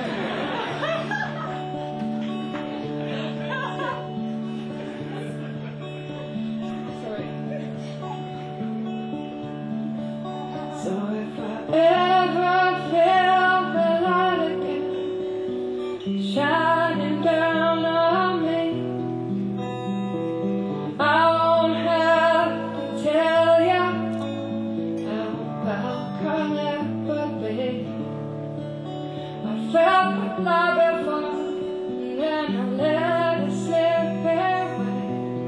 Sorry. So if I ever feel the light again shining down on me, I won't have to tell you how welcome it would be. I felt like love before, and then I let it slip away.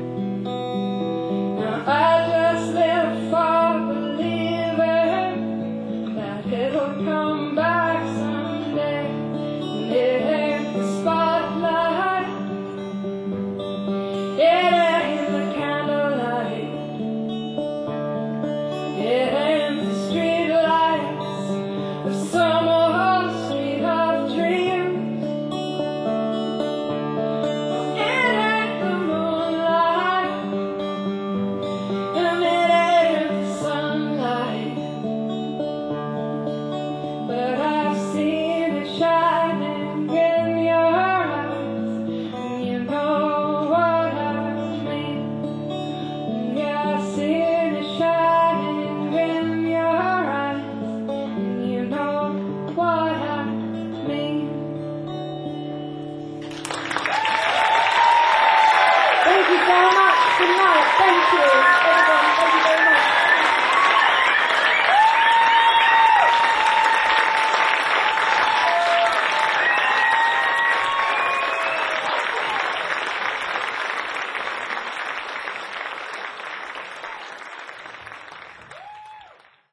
Now I just live for believing that it'll come back someday. And it ain't the spotlight, it